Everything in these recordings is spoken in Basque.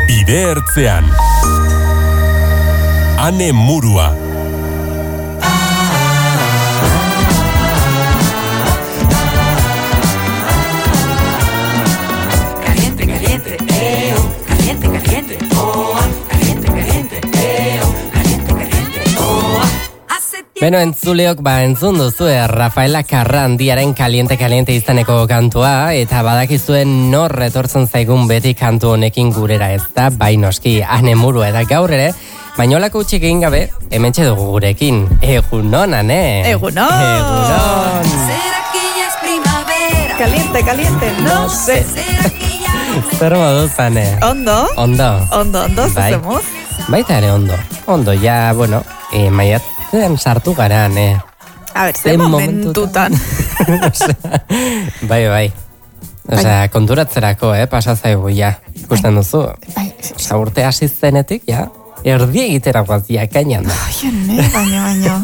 Bide ertzean. Ane Murua. Caliente, caliente, caliente, caliente, caliente, caliente, caliente, caliente, Beno, entzuleok entzun duzue Rafaela Carrandiaren Kaliente Kaliente izeneko kantua, eta badakizuen nor etortzen zaigun beti kantu honekin gurera, ez da, bai noski, Ane Murua, eta gaur ere, bainolako utxik egin gabe, hementxe dugu gurekin. Egunon, Ane! Egunon! Egunon! ¿Será que ya es primavera? Caliente, caliente, no sé. ¿Será que ya Zer moduz, Ane? Ondo? Ondo, bai. Zuzemuz? Baita ere ondo, ja, bueno, maiatzen sartu gara, Ane. A ver, ze momentutan. Bai. Osea, konturatzerako, pasazaigu, ja. Ikusten duzu. Osa, urte hasi zenetik, ja. Erdi egitera guazia, kainan da. Baina.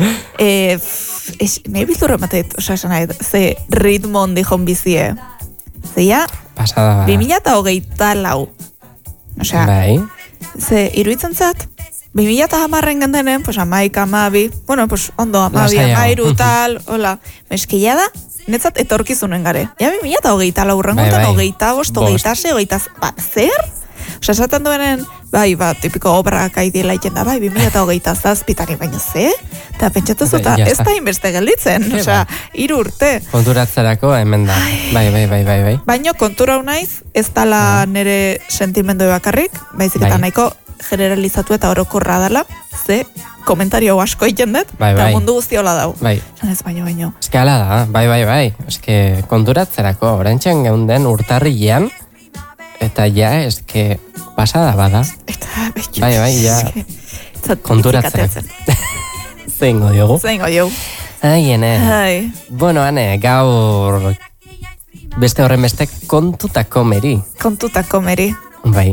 Nahi bizurra mateit, osa, esan nahi, ze ritmo ondijón bizie. Zeia, Pasada, 2024. Osea, bai. ze iruditzen zat, 2010 gandenen, pues amaik, amabi, bueno, pues ondo, amabi, Lasaiago. amairu, tal, hola. Meskila da, netzat etorkizunen gare. Ja, 2024 urrengotan, Bai. 25, 26, zer? Osa, esaten duenen, bai, tipiko obrak aidiela iten da, bai, 2027 baino ze? Eta pentsatu zuta, Ja ez está. da inbeste gelditzen, osea, 3 urte. Konturatzerako hemen da. Bai. Baino kontura hau naiz, ez dala nere sentimendu bakarrik, baizik eta Bai. nahiko generalizatu eta orokorra dela, ze komentario asko egiten dut, Bai. eta mundu guztiola dau. Bai. Ez baino. Eske ala da, bai. Eske konturatzerako, oraintxen geunden urtarrilean, eta ja, eske pasada bada. Eta, Bai, ja. Konturatzerako. Zeingo diogu. Ai, Ane. Ai. Bueno, Ane, gaur beste horren beste kontutako meri. Kontutako meri. Bai.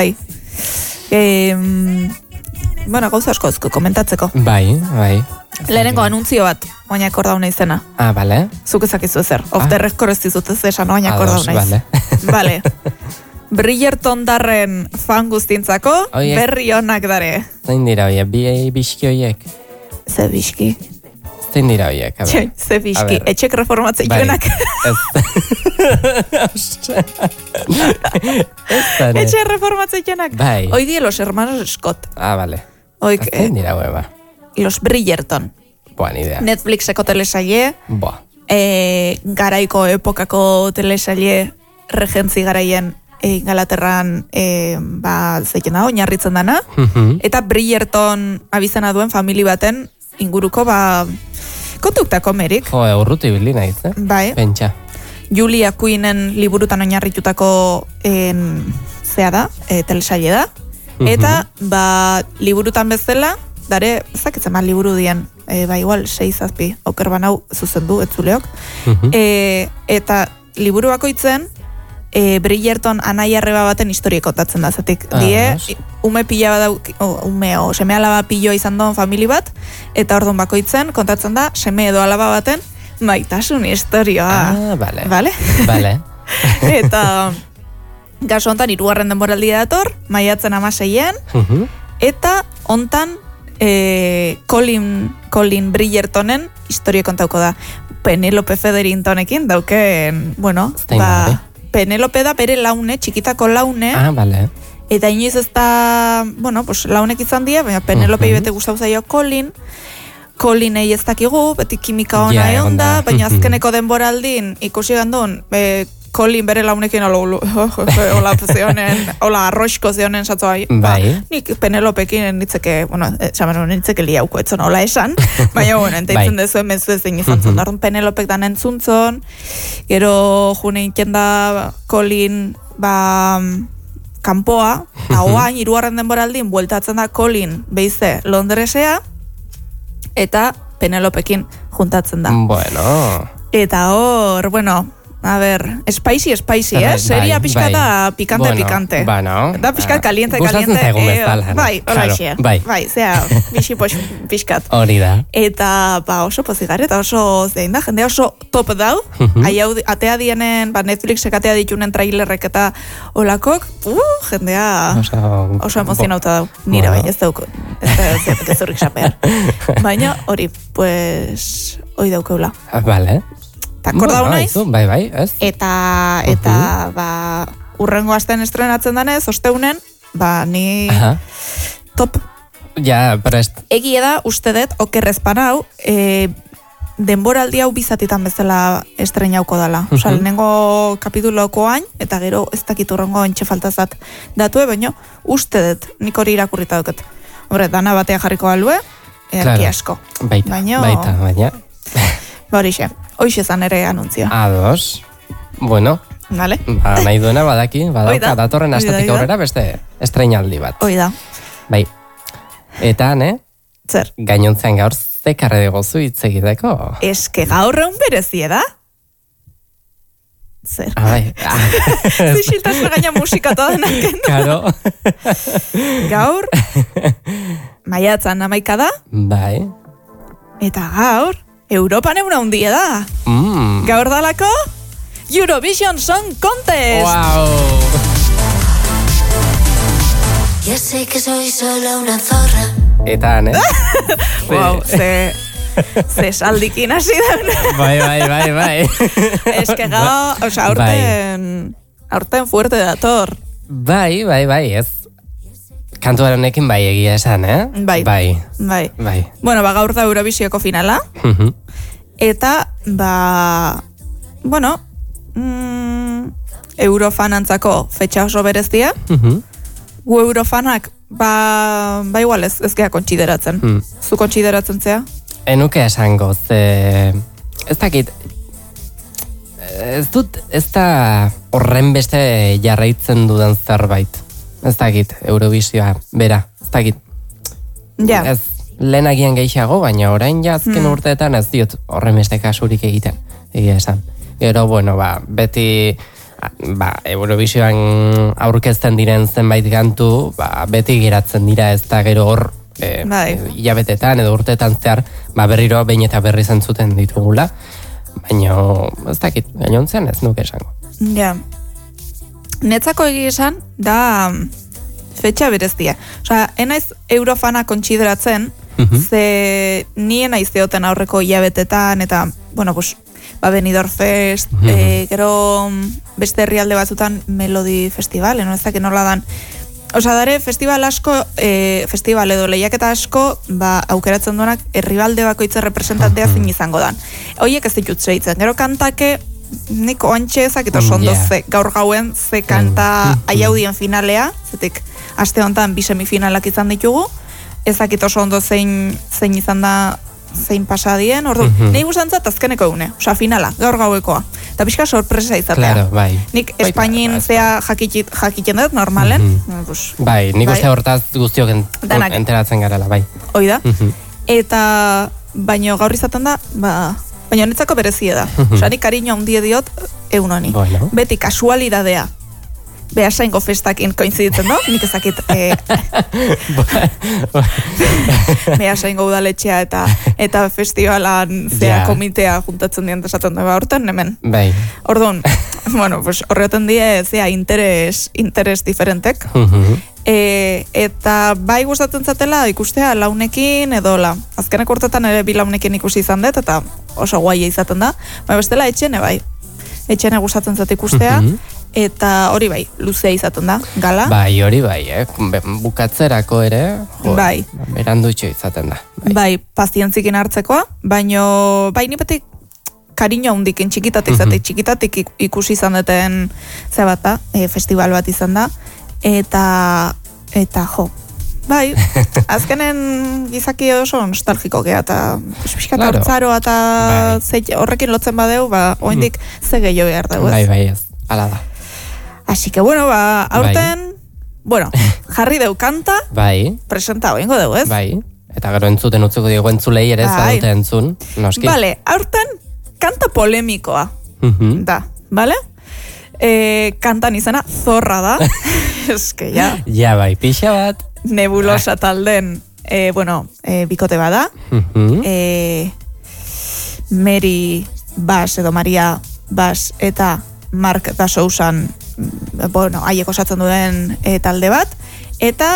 Bueno, gauza asko ezko komentatzeko. Bai. Lehenengo anuntzio bat, oinak ordauna izena. Ah, bale. Zuk ezakizu ezer. Off the record ez dizut ez esan oinak Ados, ordauna iz. Bale. Bridgerton darren fan guztintzako, Oiek. berri onak dare. Zein dira hoiek, bi bizki hoiek? Ze biski. Zein dira hoiek, a ber. Ze biski. A ber. Etxek reformatzei Bai. joanak. Etxe reformatzei joanak. Bai. Hoi die los hermanos Scott. Ah, bale. Oik, Zein dira hueva? los Bridgerton. Boa, ni idea. Netflixeko telesaile, Boa. garaiko epokako telesaile regentzi garaien Ingalaterran zeiten da, oinarritzen dana. Eta Bridgerton abizena duen famili baten inguruko kontuktako merik. Jo, urruti bili naiz, Bai, Pentsa. Julia Queenen liburutan oinarritutako zea da, telesaile da. Eta, liburutan bezala, dare, zakitzen liburu dien, igual 6-7, oker banau zuzendu, etzuleok. Eta liburu bakoitzen, Bridgerton anai arreba baten historie kontatzen da, zatik die, ume pila bat seme alaba piloa izan duen famili bat, eta ordon bakoitzen kontatzen da, seme edo alaba baten, maitasun historioa. Ah, bale. Bale? Eta gaso hontan 3. denboraldia dator, maiatzen 16-ean, eta hontan Colin Bridgertonen historia kontauko da. Penelope Featheringtonekin dauken, bueno, Penelope da bere laune, txikitako laune. Ah, bale. Eta inoiz ez da, bueno, pues launek izan dira, baina Penelope bete gustau zaio Colinei ez dakigu, beti kimika ona egon da, baina azkeneko denboraldin ikusi gandun, Colin bere launekin hola arroxko zeonen satzo bai. Nik Penelopekin nitzeke, bueno, nitzeke liauko etzon hola esan, baina, bueno, enteitzen dezuen mezu ezin izan zon, dardun Penelopek dan entzuntzon, gero june inken da Colin, kanpoa, eta oain 3. denboraldin bueltatzen da Colin beize Londresea, eta Penelopekin juntatzen da. Bueno. Eta hor, bueno, A ber, spicy, Bai, seria pixkata bai. pikante. Bueno, Da pixkat caliente. gustatzen zaigun bezala. Bai, Claro, holaxe. bai. Zea, pixkat. Hori da. Eta, oso pozik gara, eta oso zein da, jendea oso top dau, atea dienen, Netflixek atea ditunen trailerrek eta olakok, jendea oso emozionauta dau. Nire bai, ez dauk, ez zurrik xapean. Baina, hori, pues, hoi daukeula. Vale. Eta akordau naiz, Bai, ez? eta urrengo astean estrenatzen danez, osteunen, ni Aha. top. Ja, prest. Egia da, uste dut, okerrezpan hau, denboraldi hau bizatitan bezala estrenauko dala. Osa, lehenengo kapituloko hain, eta gero ez dakit urrengo entxe faltazat datue, baina uste dut, nik hori irakurrita duket. Horre, dana batea jarriko balue, erki asko. Baita. Horixe, hoxe zan ere anuntzioa. Ados. Bueno, Vale? nahi duena badaki, Oida. datorren astetik Oida. aurrera beste estreinaldi bat. Hoi da. Bai. Eta, Zer? gainontzean gaur zekarre gozu hitz egiteko. Eske gaur egun berezie da? Zer? Bai. Zixiltasun gaina musika toda denak. Karo. Gaur, maiatzan 11 da, Bai. eta gaur, Europan egun handia da. Gaur dalako, Eurovision Song Contest! Wow. Ya sé que soy solo una zorra. Eta, Wow, ze saldikin hasi da. Bai. Ez que gaur, oza, aurten fuerte dator. Bai, ez. Kantuaren honekin bai egia esan, Bai. Bueno, gaur da Eurovisioko finala. Eta, bueno, Eurofanantzako fetxa oso berezia. Gu Eurofanak, igual ez gea kontsideratzen. Zu kontsideratzen zea? Enuke esango, ez dakit, ez da horren beste jarraitzen dudan zerbait. Ez dakit, Eurovisioa, bera, ez dakit. Ja. Ez, lehenagian gehiago, baina orain azken urteetan ez diot horren beste kasurik egiten, egia esan. Gero, bueno, beti, Eurovisioan aurkezten diren zenbait kantu, beti geratzen dira ez da gero hor, hilabetetan edo urteetan zehar, berriro behin eta berri zentzuten ditugula, baina ez dakit, gainontzean ez nuke esango. Ja. Netzako egia esan, da fetxa berezia. Osa, enaiz Eurofana kontsideratzen, ze nien aizeoten aurreko hilabetetan, eta, bueno, pues, Benidorm Fest, gero beste herrialde batzutan Melody Festival, no ez dakit nola dan. Osa, dare, festival asko, festival edo lehiaketa asko, aukeratzen duenak herrialde bakoitza representantea zin izango dan. Hoiek ez ditut zeitzen. Gero kantake, nik oantxe ezakit oso ondo gaur gauen ze kanta aiaudien finalea, zetik aste honetan 2 semifinalak izan ditugu, ezakit oso ondo zein izan da, zein pasadien, ordu, nahi guztantzat azkeneko egune, osa finala, gaur gauekoa. Eta pixka sorpresa izatea. Claro, bai. Nik Espainin zea jakiten dut, normalen. Bai, nik uste hortaz guztiok enteratzen garela, bai. Hoi da. Eta, baino gaur izaten da, baina netzako berezie da. Osa, nik kariño handie diot egun honi. Bueno. Beti kasualidadea. Beasaingo festakin koinziditzen do, nik ezakit Beasaingo udaletxea eta festivalan zea komitea juntatzen dien esaten da horten hemen. Bai. Orduan, bueno, pues horretan die zea interes diferentek. Eta bai gustatzen zatela ikustea launekin edo azkenak urtetan ere 2 launekin ikusi izan dut eta oso guaia izaten da. Baina bestela etxene bai. Etxene gustatzen zat ikustea. Eta hori bai, luzea izaten da, gala. Bai, hori bai, bukatzerako ere, bai. Berandutxo izaten da. Bai, pazientzikin hartzekoa, baino, bai, nipetik kariño hundikin txikitatik ikusi izan duten zebata, festival bat izan da, eta jo, bai, azkenen gizaki oso nostalgiko geha, eta pixkat hartzaroa eta horrekin lotzen badeu, oindik ze gehiago behar dugu, ez? Bai, ez, ala da. Así que, bueno, aurten, bueno, jarri deu kanta, bai. Presenta oingo deu, ez? Bai, eta gero entzuten utzuko digu entzulei ere ez badute entzun, noski. Vale, aurten kanta polemikoa, da, vale? Kantan izena Zorra da. Eske, ja. Ja, bai, pixa bat. Nebulosa talden, bikote bada. Mary Bass edo Maria Bass eta Mark da Sousan, haiek osatzen duen talde bat. Eta,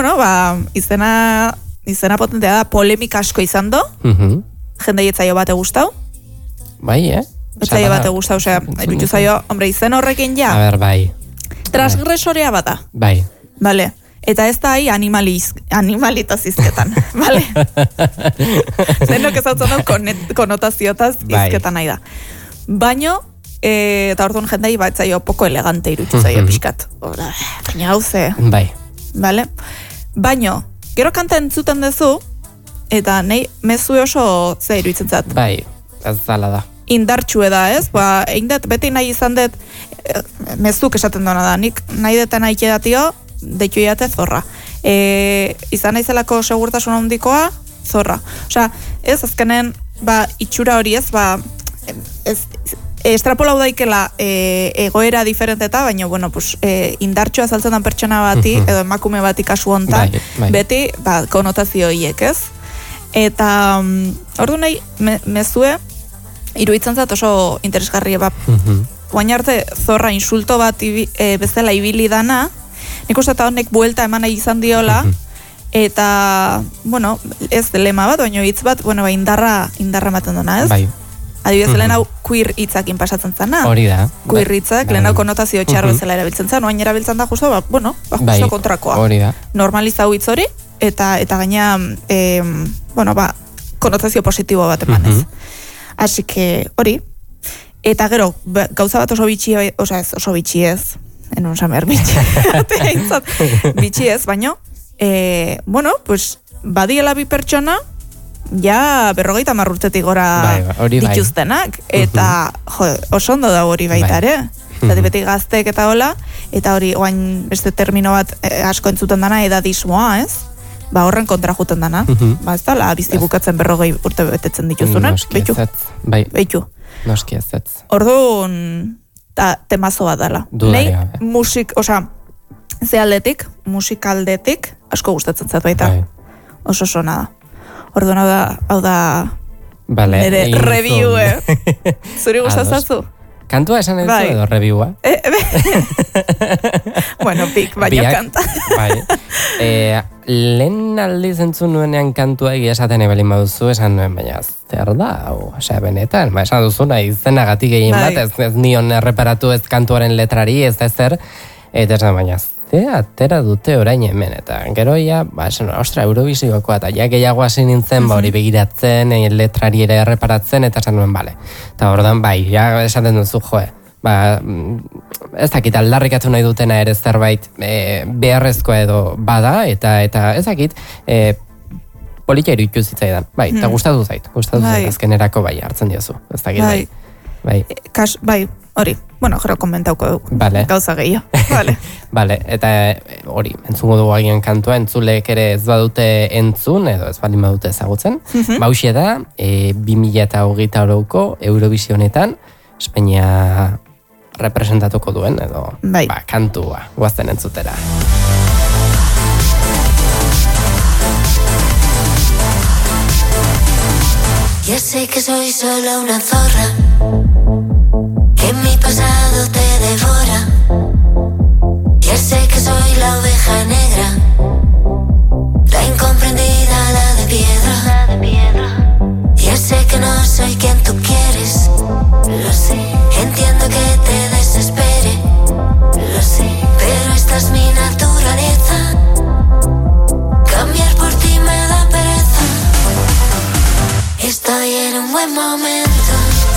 izena potentea da, polemika asko izan do. Jende etzaio bate gustau. Bai, Etzaio bate gustau, erutxu zaio, izen horrekin ja. A ber, bai. Transgresorea bata. Bai. Vale. Eta ez da animalitaz izketan, vale? Zenok ezautzen dut konotazioetaz izketan nahi da. Baino, eta orduan jendei batzaio poko elegante irutxu zaio pixkat. Baina hauze. Bai. Vale? Baino, gero kanta entzuten duzu, eta nahi mezu oso ze iruditzen zat. Bai, ez zala da. Indartxue da, ez? Beti nahi izan dut, mezuk esaten duna da, nik nahi deten nahi edatio, deitu iate Zorra. Izan naizelako segurtasun handikoa, Zorra. Osea, ez azkenen, itxura hori ez, estrapolau daikela egoera diferenteta, baina, indartxoa saltzen dan pertsona bati, edo emakume bati kasu hontan, beti, konotazio hiek, ez? Eta, ordu nahi, mezue, iruditzen zat oso interesgarria, guain arte Zorra insulto bat bezala ibili dana, nik uste eta honek buelta eman nahi izan diola, eta, ez lema bat, baina hitz bat, indarra ematen duna, ez? Bai. Adibidez, lehen hau queer hitzakin pasatzen zana. Hori da. Queer hitzak, lehen hau konotazio txar bezala erabiltzen zan, oain erabiltzen da justo, justo kontrakoa. Hori da. Normalizau hitz hori, eta gaina, konotazio positibo bat emanez. Así que, hori. Eta gero, gauza bat oso bitxi ez, enon samer bitxi ez, baino, badiela bi pertsona, ja 50 urtetik gora dituztenak, eta oso ondo da hori baita ere. Zati beti gaztek eta hola, eta hori, oain beste termino bat asko entzuten dana, edadismoa, ez? Horren kontra juten dana. Ez da, bizti bukatzen 50 urte betetzen dituzunen. Noski ez. Bai. Beitu. Noski ez. Orduan, temazo bat dela. Nei, aldetik, musikaldetik, asko gustatzen zat baita. Oso sona da. Orduan, hau da, nire review, Zuri gustatzazu? Kantua esan edo edo reviewa? Baina kanta. Lehen aldiz entzun nuenean kantua egia esaten ebelin baduzu, esan nuen, baina zer da, benetan, esan duzu nahi zenagatik egin bat, ez nion erreparatu ez kantuaren letrari, ez ezer, eta esan baina, atera dute orain hemen, eta gero ja, Eurovisiokoa, eta ja gehiago hasi nintzen, hori begiratzen, letrari ere erreparatzen, eta esan nuen, bale. Eta ordan bai, ja esaten duzu, ez dakit aldarrikatu nahi dutena ere zerbait beharrezkoa edo bada, eta ez dakit politia iruditu zitzaidan, bai, eta gustatu zait azkenerako bai, hartzen diozu, ez dakit bai, hori, gero komentauko gauza gehiago, Bale, eta hori, entzungo dugu agian kantua, entzulek ere ez badute entzun, edo ez balin badute ezagutzen, bauxe da, 2028ko Eurovisionetan, Espainia representatuko duen, edo kantua, guazten entzutera. Ya sé que soy solo una zorra, que mi pasado te devora. Ya sé que soy la oveja negra, la incomprendida, la de piedra. Ya sé que no soy quien tú quieres, lo sé. Entiendo que te desespere, lo sé. Pero esta es mi naturaleza, cambiar por ti me da pereza. Estoy en un buen momento,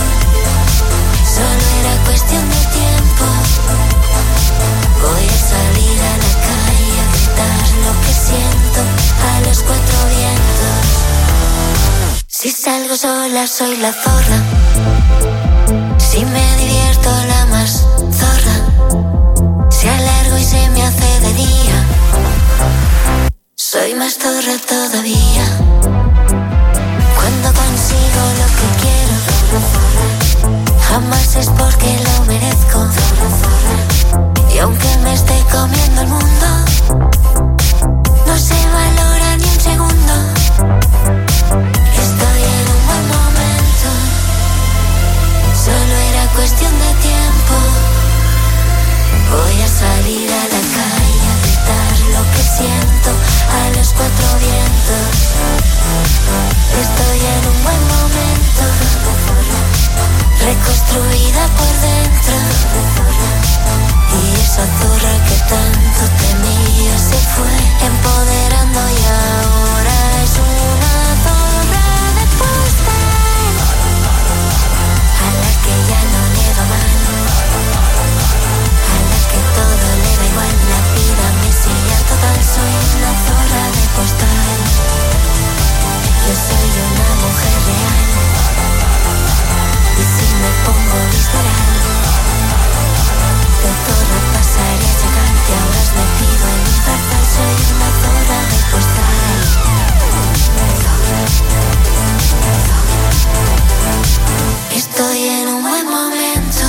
solo era cuestión de tiempo. Voy a salir a la calle a gritar lo que siento a los cuatro vientos. Si salgo sola soy la zorra, si me divierto la más zorra, si alargo y se me hace de día, soy más zorra todavía. Cuando consigo lo que quiero, jamás es porque lo merezco. se fue empoderando y ahora es una zorra de postal a la que ya no le va mal, a la que todo le da igual, la vida me sigue total, soy una zorra de postal. Yo soy una mujer real y si me pongo visceral de zorra pasaré a llegarte, ahora has metido en mi zarzal, soy una zorra de postal. Estoy en un buen momento,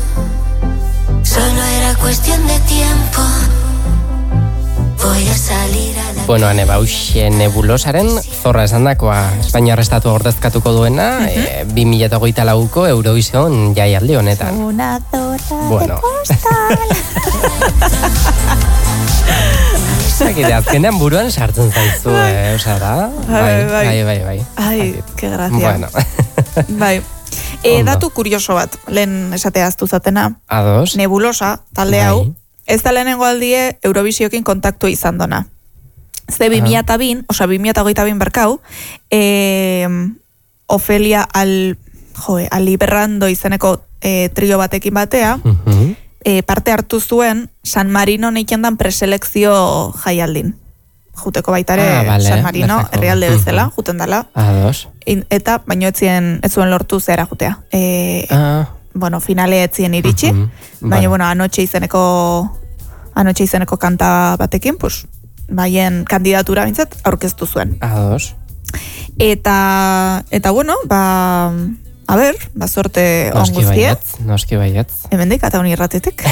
solo era cuestión de tiempo. Voy a salir a la... Bueno, ane bauxe nebulosaren zorra esandakoa Espainiar Estatua ordezkatuko duena 2024ko Eurovision jaialdi honetan. Una zorra Bueno. de postal. Zakite, azkenean buruan sartzen zaizu, osara? Bai. Ai, que gracia. Bueno. Bai. Datu kurioso bat, lehen esatea aztu zatena. Ados. Nebulosa, talde hau, ez da lehenengo aldie Eurovisiokin kontaktu izan dona. Ze 2002, osea 2022 berkau, Ofelia Aliberrando izeneko trio batekin batea, parte hartu zuen San Marino neikendan preselekzio jaialdin. Juteko baitare San Marino herrialde bezala, juten dela. Ados. Eta, baino ez zuen lortu zera jutea. Bueno, finale etzien iritsi, baina, bueno, anoche izeneko kanta batekin, pues, baien kandidatura bintzat aurkeztu zuen. Ados. Eta bueno, a ber, sorte on guztie. Noski baietz. Hemendik, eta honi irratetik.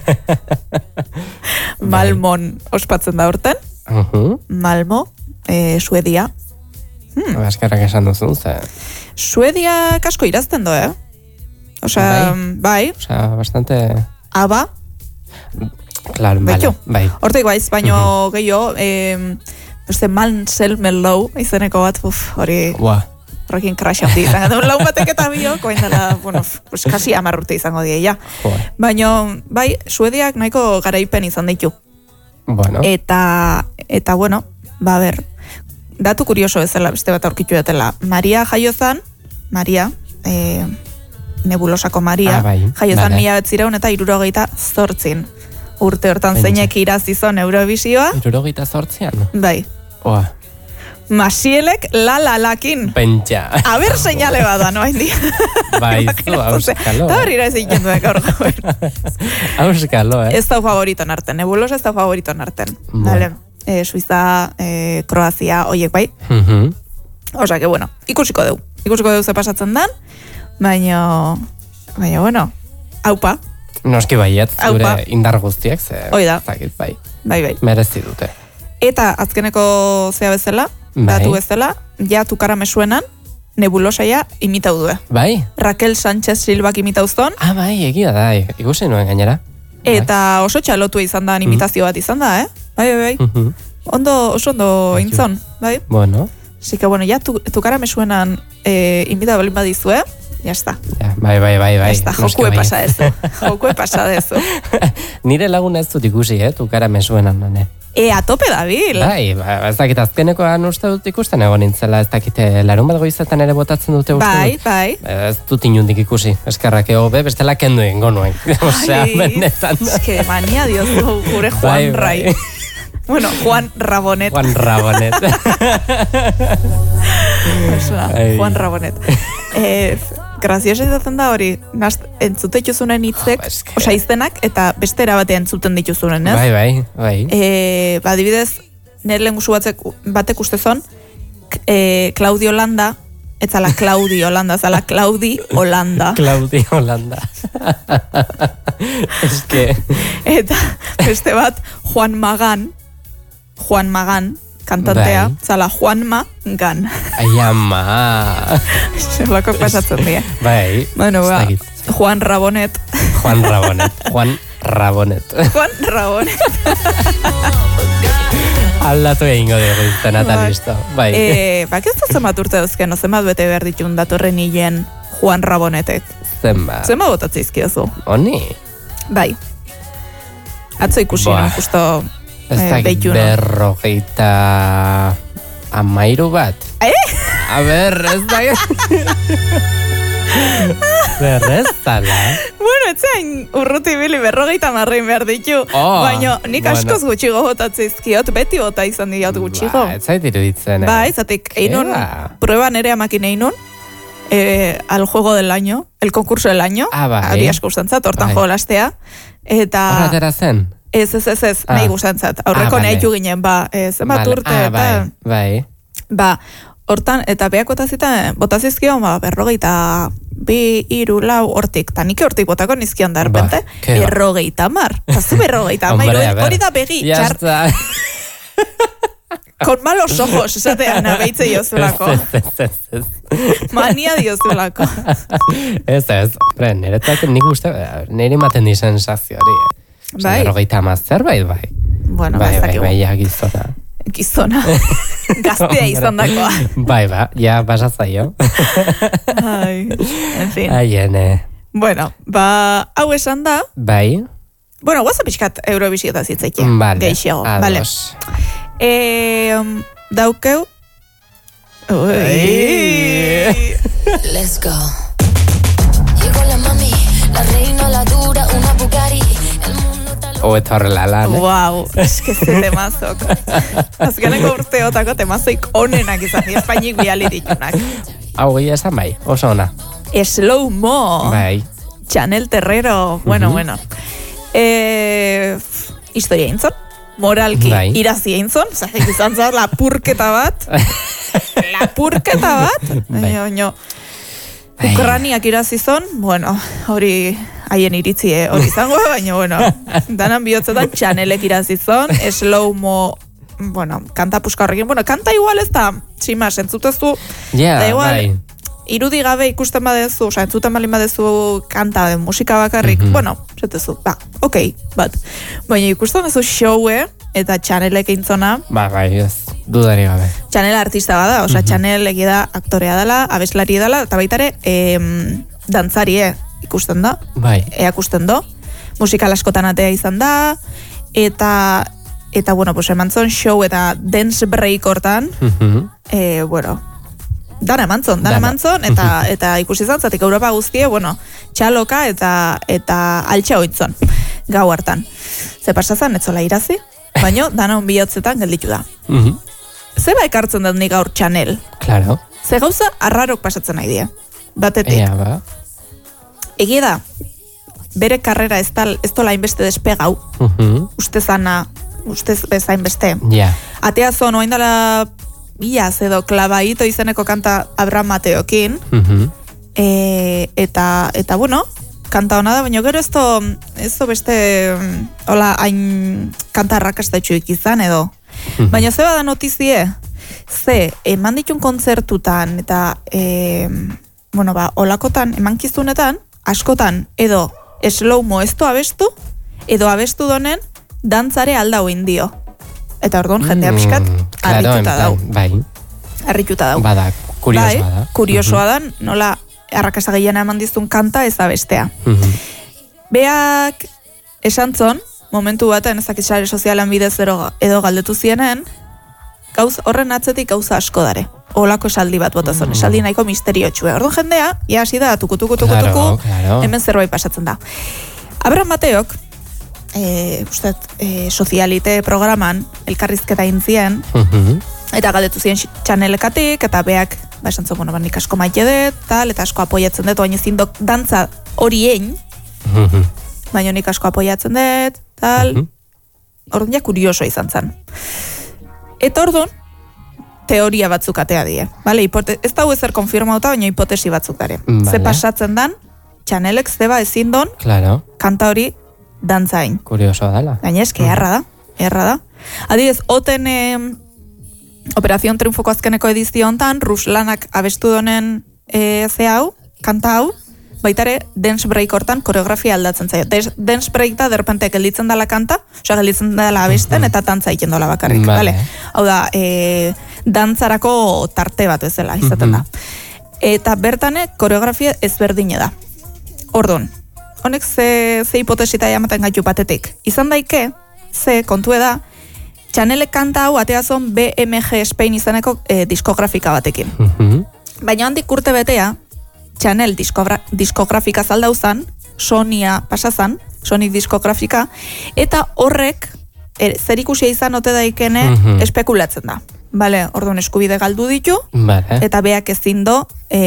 Malmon ospatzen da urten. Malmo, Suedia. Eskerrak esan duzun, ze... Suedia kasko irazten do, Osea, bai. Osea, bastante... Aba. Claro, bai. Hortek baiz, baino gehiago, Mansell Mellow izeneko bat, hori... Horrekin crash handi izan. Lau batek eta biok, oain dela, bueno, pues kasi 10 urte izango die, ja. Baino, bai, Suediak nahiko garaipen izan ditu. Bueno. Eta bueno, a ber, datu kurioso bezala, beste bat aurkitu datela. Maria jaiozan, Maria, nebulosako Maria, jaiozan 1978 urte hortan zeinek irazizon Eurovisioa. 78? Bai. Masielek la-la-lakin. Pentsa. Aber seinale bada, no hain di. Bai, zu, auskalo. Eta berrira ez egiten duek gaur gaur. Auskalo, Ez da favoritoan arten, nebulosa ez da favoritoan arten. Dale, Suiza, Kroazia, oiek bai. Osa, que bueno, ikusiko deu ze pasatzen dan, baina, bueno, haupa. Noski baiet, zure indar guztiak, ze... Oida. Zakit, bai. Bai. Merezi dute. Eta azkeneko zea bezala, datu bezala, ja tukara mesuenan, nebulosaia imitau du. Bai? Raquel Sánchez Silvak imitau zon. Bai, egia da, ikusi nuen gainera. Eta oso txalotu izan da, imitazio bat izan da, Bai. Oso ondo intzon, bai? Bueno. Así que bueno, ya tukara mesuenan imita balin badizu, ya está. Bai. Ya está, jokue pasa dezu. Nire laguna ez dut ikusi, tukara mesuenan, nane. A tope dabil. Bai, ez dakit azkenekoan uste dut ikusten egon nintzela, ez dakite larun bat goizetan ere botatzen dute uste dut. Bai. Ez dut inundik ikusi, eskerrak ebe, bestela kendu egingo nuen. Osea, benetan. Es que mania diozu gure Juan Rai. Bueno, Juan Rabonet. Juan Rabonet. Juan Rabonet. Grazioso izaten da hori, entzute dituzunen hitzek, osea izenak, eta bestera batean entzuten dituzunen, ez? Bai. Adibidez, nire lengusu batek ustezon, Claudio Holanda, ez zala Claudi Holanda, zala Claudi Holanda. Claudi Holanda. Ez que... Eta beste bat, Juan Magan, kantantea, zala Juanma Gan. Ai, ama. Zerlako pasatzen dira. Bai. Bueno, Juan Rabonet. Juan Rabonet. Aldatu egingo dugu izten, eta listo. Bai. Ez da zenbat urte dauzken, zenbat bete behar ditun datorren hilen Juan Rabonetek. Zenbat botatzea izkiozu. Honi? Bai. Atzo ikusi, justo Ez dakit 53 bat. A ber, ez dakit. Berrezala. Bueno, etzein urruti bili 50 behar ditu. Baina nik askoz gutxi gogotatzizkiot, beti bota izan diot gutxigo. Ez zait iruditzen. Izatik, einun, prueba nere amakin einun, al juego del año, el concurso del año, adi asko ustantzat, hortan jolastea. Horretera zen? Ez, nahi gustantzat. Aurreko nahi ginen, zenbat urte, eta... Hortan, eta beakotazita, botazizkio, 52, 3, 4 hortik, eta nik hortik botako nizkion da, erpente, 50, zazu 50, hori da begi, txar. Con malos ojos, esatean, abeitze diozulako. Mania diozulako. Ez, niretzat nik uste, nire maten di sensazio hori. 50 zerbait, bai. Bueno, Gizona. Gaztea izan dakoa. Bai, ja, basazaio. En fin. Aiene. Bueno, hau esan da. Bai. Bueno, guaza pixkat Eurovisiota zitzeike. Vale, geixego. Ados. Daukeu. Let's go. Llegó la mami, la reina, la dura, una Bugatti. Eta horrela lan, Wow, eske ze temazok. Azkeneko urteotako temazoik onenak izan, Espainik biali ditunak. Hau gila esan bai, oso ona. Slow Mo. Bai. Chanel Terrero, bueno. Historia intzon, moralki irazi intzon, zahik izan zar, lapurketa bat. Baina, Ukraniak irazizon, bueno, hori haien iritzi hori izango, baina, bueno, danan bihotzetan Chanelek irazizon, Slow Mo, bueno, kanta puska horrekin, bueno, kanta igual ez da, tximas, entzutezu, da igual, irudi gabe ikusten badezu, oza, entzuten balin badezu kanta de musika bakarrik, bueno, zetezu, bat, baina ikusten dezu showe, eta Chanelek intzona. Bai, ez, dudari gabe. Chanel artista bada, oza, Chanel egida aktorea dela, abeslari dela, eta baitare, dantzarie ikusten da, eakusten do, musikal askotan atea izan da, eta bueno, pues emantzon show eta dance break hortan, bueno, dana emantzon, eta ikusi izan, zatik Europa guztie, bueno, txaloka eta altxa hoitzon, gau hartan. Ze pasazan, etzola irazi, baino, dana onbihotzetan gelditu da. Zeba ekartzen dut nik gaur Chanel? Claro. Ze gauza arrarok pasatzen nahi die. Batetik. Egia da, bere karrera ez tola hainbeste despegau. Ustez bezain beste. Atea zon, oain dala bilaz edo klabaito izeneko kanta Abraham Mateokin. Eta bueno, kanta hona da, baina gero ez do beste hola hain kanta arrakastatxuik izan edo. Baina zeba da notizie, eman ditun kontzertutan eta bueno, olakotan emankizunetan, askotan edo Slow Mo ez abestu, edo abestu donen dantzare aldau indio. Eta orduan jendea pixkat harrituta dau. Harrituta dau. Bada, kuriosoa da. Kuriosoa da, nola arrakasa gehiena eman dizun kanta ez abestea. Beak esantzon, momentu baten ezakit sare sozialan bidez edo galdetu zienen, horren atzetik gauza asko dare. Olako esaldi bat botazon, esaldi nahiko misteriotxue. Orduan jendea, ia hasi da, tuku, hemen zerbait pasatzen da. Abraham Mateok, sozialite programan, elkarrizketa intzien, eta galdetu ziren Chanelekatik, eta beak, esan zuen, bueno, nik asko maite dut, tal, eta asko apoiatzen dut, baina ezin dok dantza horien, baina nik asko apoiatzen dut, tal, orduan ja kurioso izan zen. Eta orduan, teoria batzuk atea die. Ez dago ezer konfirmauta, baina hipotesi batzuk dare. Ze pasatzen dan, Chanelek zeba ezin don, kanta hori dantzain. Kurioso dela. Gaina eski, erra da. Adibidez, oten Operación Triunfoko azkeneko edizio hontan, Ruslanak abestu donen kanta hau, baitare dance break hortan koreografia aldatzen zaio. Dance break da, derpente, gelditzen dela kanta, gelditzen dela abesten, eta tantza egiten dola bakarrik. Hau da, dantzarako tarte bat bezala izaten da. Eta bertane, koreografia ezberdine da. Orduan, honek ze hipotesita jamaten gaitu batetik. Izan daike, kontue da, Chanelek kanta hau ateazon BMG Spain izaneko diskografika batekin. Baina handik urte betea, Chanel diskografika zaldauzan, Sonia pasazan, Sonic diskografika, eta horrek zer ikusia izan ote daikene espekulatzen da. Bale, orduan eskubide galdu ditu, eta beak ezin do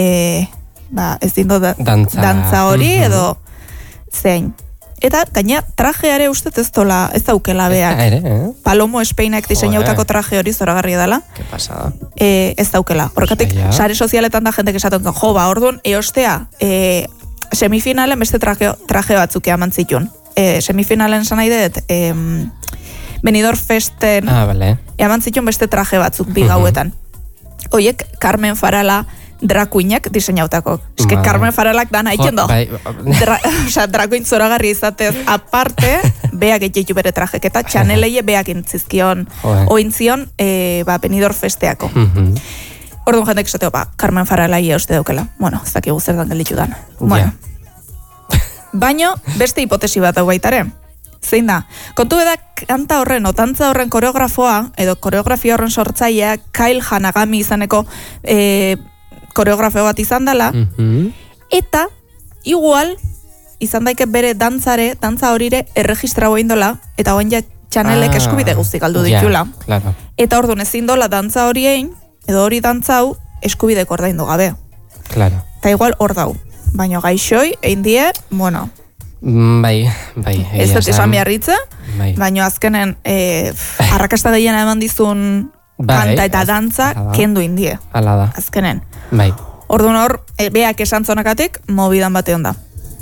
dantza hori edo zein. Eta gaina trajeare ustez ez daukela beak. Palomo Espainak diseinautako traje hori zoragarria dela. Ke pasada. Ez daukela. Horrekatik, sare sozialetan da jendek esaten zen, orduan, eostea, semifinalen beste traje batzuk eman zituen. Semifinalen esan nahi dut, Benidorm Festen eman zituen beste traje batzuk bi gauetan. Oiek, Carmen Farala drag queenak diseinautako. Eske Carmen Faralak dana egiten do. Drag queen zoragarri izatez aparte, beak egiteitu bere trajeketa, Chanelei beak intzizkion, ointzion Benidorm Festeako. Orduan jendek esateo, Carmen Faralai uste daukela. Bueno, ez dakigu zer dan gelitu dan. Bueno. Baino, beste hipotesi bat hau baitare. Zein da, kontu eda kanta horren, otantza horren koreografoa, edo koreografia horren sortzailea, Kyle Hanagami izaneko koreografio bat izan dela, eta igual izan daike bere dantza horire erregistrau egin dola, eta oen ja Chanelek eskubide guztik aldu ditula. Eta orduan ezin dola dantza hori egin, edo hori dantzau eskubideko ordaindu gabe. Eta igual hor dau. Baina gaixoi, egin die, bueno. Bai. Ez dut esan beharritza, baina azkenen arrakasta gehiena eman dizun kanta eta dantza kendu indie. Hala da. Azkenen. Bai. Orduan hor, beak esan zonakatik, mobidan bate onda.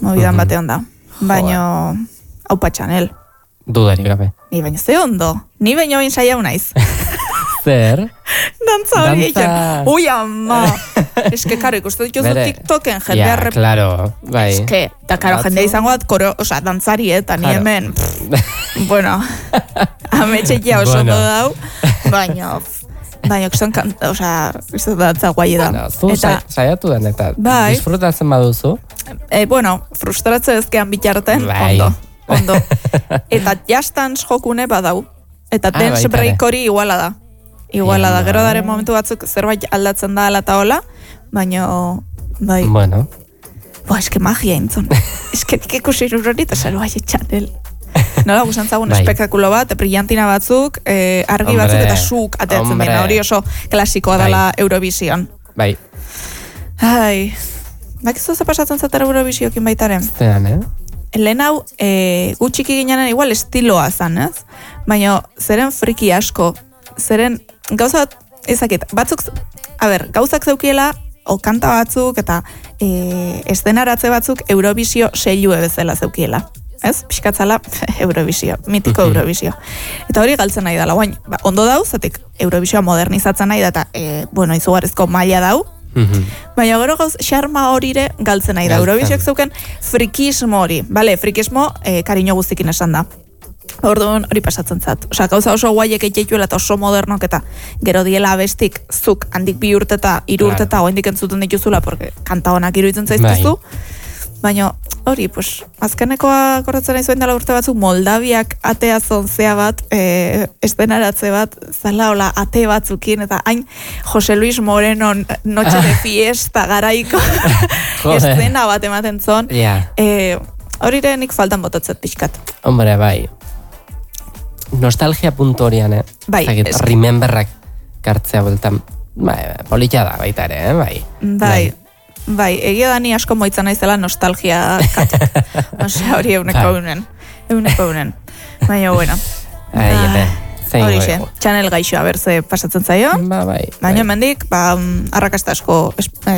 Baina, haupa Chanel. Dudari gabe. Ni baina ze ondo. Ni baina bain saia unaiz. Zer? Dantza hori egin. Ui, ama. Eske, karo, ikustu dituzu TikToken jendea rep... Claro, bai. Eske, eta karo, jendea izango dat, dantzari, eta ni hemen, bueno, ametxekia oso dau, baina, kizan kanta, ez dantza guai da. Zu saiatu den, eta disfrutatzen baduzu? Bueno, frustratzen ezkean bitarten, ondo. Eta jastans jokune badau, eta dance break hori iguala da. Gero daren momentu batzuk zerbait aldatzen da ala eta hola, baina, bai. Bueno. Eske magia entzun. Eske nik ikusi hori eta salua Chanel. Nola guztantzagun espektakulo bat, brillantina batzuk, argi batzuk eta zuk ateatzen dena. Hori oso klasikoa dela Eurovision. Bai. Ai. Bakizu ze pasatzen zaten Eurovisiokin baitaren? Zeran, Lehen hau, gutxiki ginean igual estiloa zan, ez? Baina, zeren friki asko, zeren gauza bat, ezakit, batzuk, gauzak zeukiela, kanta batzuk, eta eszenaratze batzuk Eurovisio seilue bezala zeukiela. Ez? Pixkatzala, Eurovisio, mitiko Eurovisio. Eta hori galtzen nahi dela, guain, ondo dau, zatik Eurovisioa modernizatzen nahi da, eta, izugarrizko maila dau, baina gero gauz, xarma horire galtzen nahi da. Eurovisioak zeuken frikismo hori. Bale, frikismo kariño guztikin esan da. Orduan hori pasatzen zat. Gauza oso guaiek eitxeituela eta oso modernok eta gero diela abestik zuk handik 2 urte eta 3 urte eta oendik entzuten dituzula, porque kanta honak iruditzen zaiztuzu. Baina hori, azkenekoa korratzen nahi zuen dela urte batzuk, Moldaviak atea zonzea bat, eszenaratze bat, zala hola ate batzukin, eta hain Jose Luis Moreno noche de fiesta garaiko eszena bat ematen zon. Hori nik faltan botatzet pixkat. Hombre, bai. Nostalgia puntu horian, Bai. Rememberrak kartzea bultan. Politia da baita ere, bai. Bai, egia da ni asko moitzan naizela nostalgia katzak. Hori euneko unen. Baina, bueno. Horixe, Chanel gaixoa berze pasatzen zaio. Baina mendik, arrakasta asko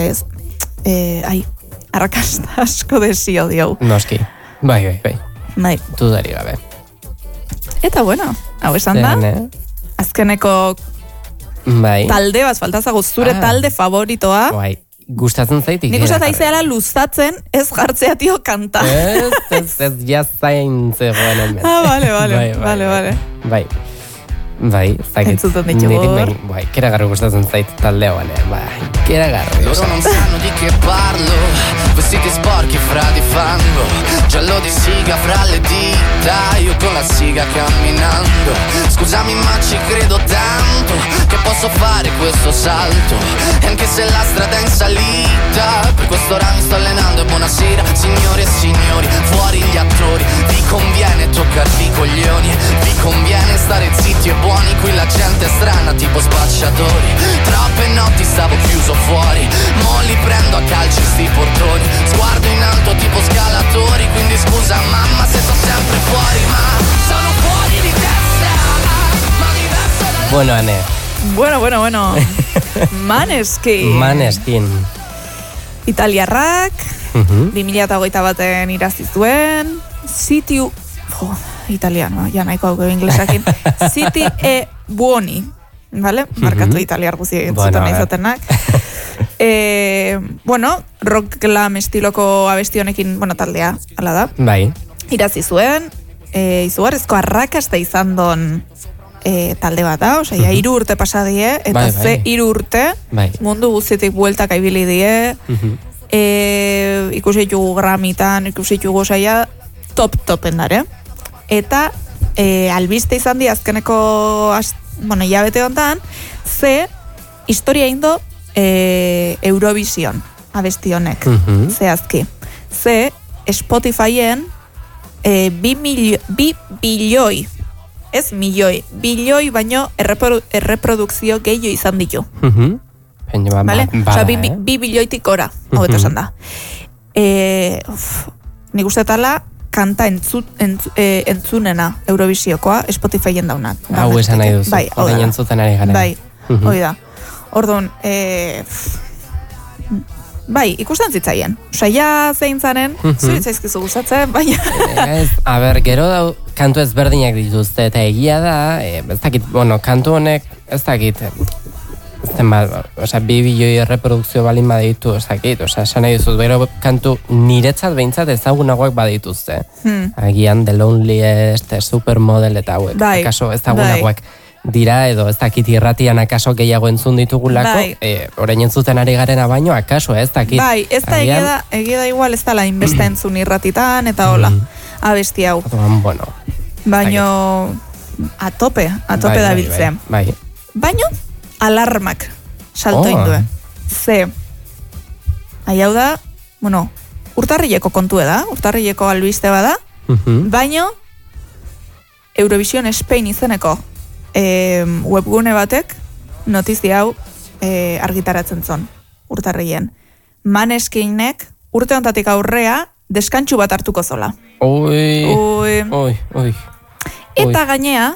arrakasta asko desio dio. Noski. Bai. Dudari gabe. Eta bueno, hau esan da, azkeneko talde bat faltazago, zure talde favoritoa. Bai, gustatzen zaitik. Nik usatzen aizeala luzatzen ez jartzea tio kanta. Ez jazain zegoen hemen. Vale. Bai, entzuten ditugu. Bai, keragarri gustatzen zait taldea, keragarri. Loro non sanno di che parlo, vestiti sporchi fra di fango, giallo di siga fra le dita, io con la siga camminando. Scusa Scusami ma ci credo tanto che posso fare questo salto, e anche se la strada è in salita, per questo ora mi sto allenando. E buonasera signore e signori, fuori gli attori, vi conviene toccarvi i coglioni, vi conviene stare zitti e buoni, qui la gente è strana tipo spacciatori. Troppe notti stavo chiuso fuori, mo li prendo a calci sti portoni, sguardo in alto tipo scalatori, quindi scusa mamma se sto sempre fuori, ma sono fuori di testa, ma diverso da... Bueno, Ane. Bueno. Maneskin. Italiarrak, 2021 irazi zuen, Sitiu... italiano, ja nahiko hau inglesakin. City e Buoni, vale? Markatu italiar guzi entzuten izatenak. Bueno, rock glam estiloko abesti honekin, bueno, taldea, ala da. Bai. Irazi zuen, izugarrizko arrakasta izan don talde bat da, osea, 3 urte pasa die, eta bai. ze 3 urte, mundu guztietik bueltak ibili die, ikusi ditugu Grammytan, ikusi ditugu saia top-topen dare. Eta albiste izan di azkeneko hilabete hontan, ze historia indo Eurovision abesti honek, zehazki. Ze Spotifyen 2 bilioi, ez milioi, bilioi baino erreprodukzio gehiago izan ditu. Vale? Osa, 2 bilioitik ora, hobeto esan da. Nik uste tala, kanta entzunena Eurovisiokoa Spotifyen daunak. Hau esan nahi duzu, orain entzuten ari gara. Bai, hoi da. Orduan, bai, ikusten zitzaien. Osa, zein zaren, zuritzaizkizu gustatzen, baina... A ber, gero kantu ezberdinak dituzte, eta egia da, ez dakit, bueno, kantu honek, ez dakit, osa, 2 bilioi erreprodukzio balin baditu, ez dakit, osa, esan nahi duzut, gero kantu niretzat behintzat ezagunagoak badituzte. Agian, The Loneliest, Supermodel, eta hauek, akaso ezagunagoak dira, edo ez dakit irratian akaso gehiago entzun ditugulako, orain entzuten ari garena baino, akaso ez dakit. Bai, ez da egia da igual, ez da la inbesta entzun irratitan, eta hola, abesti hau. Bueno. Baino, a tope da biltzen. Baino, alarmak salto indue. Ze, hau da, bueno, urtarrileko kontu da, urtarrileko albiste bada, baino, Eurovision Spain izeneko webgune batek notizia hau argitaratzen zon urtarrilen. Maneskinek urte hontatik aurrea deskantxu bat hartuko zola. Oi. Eta gainea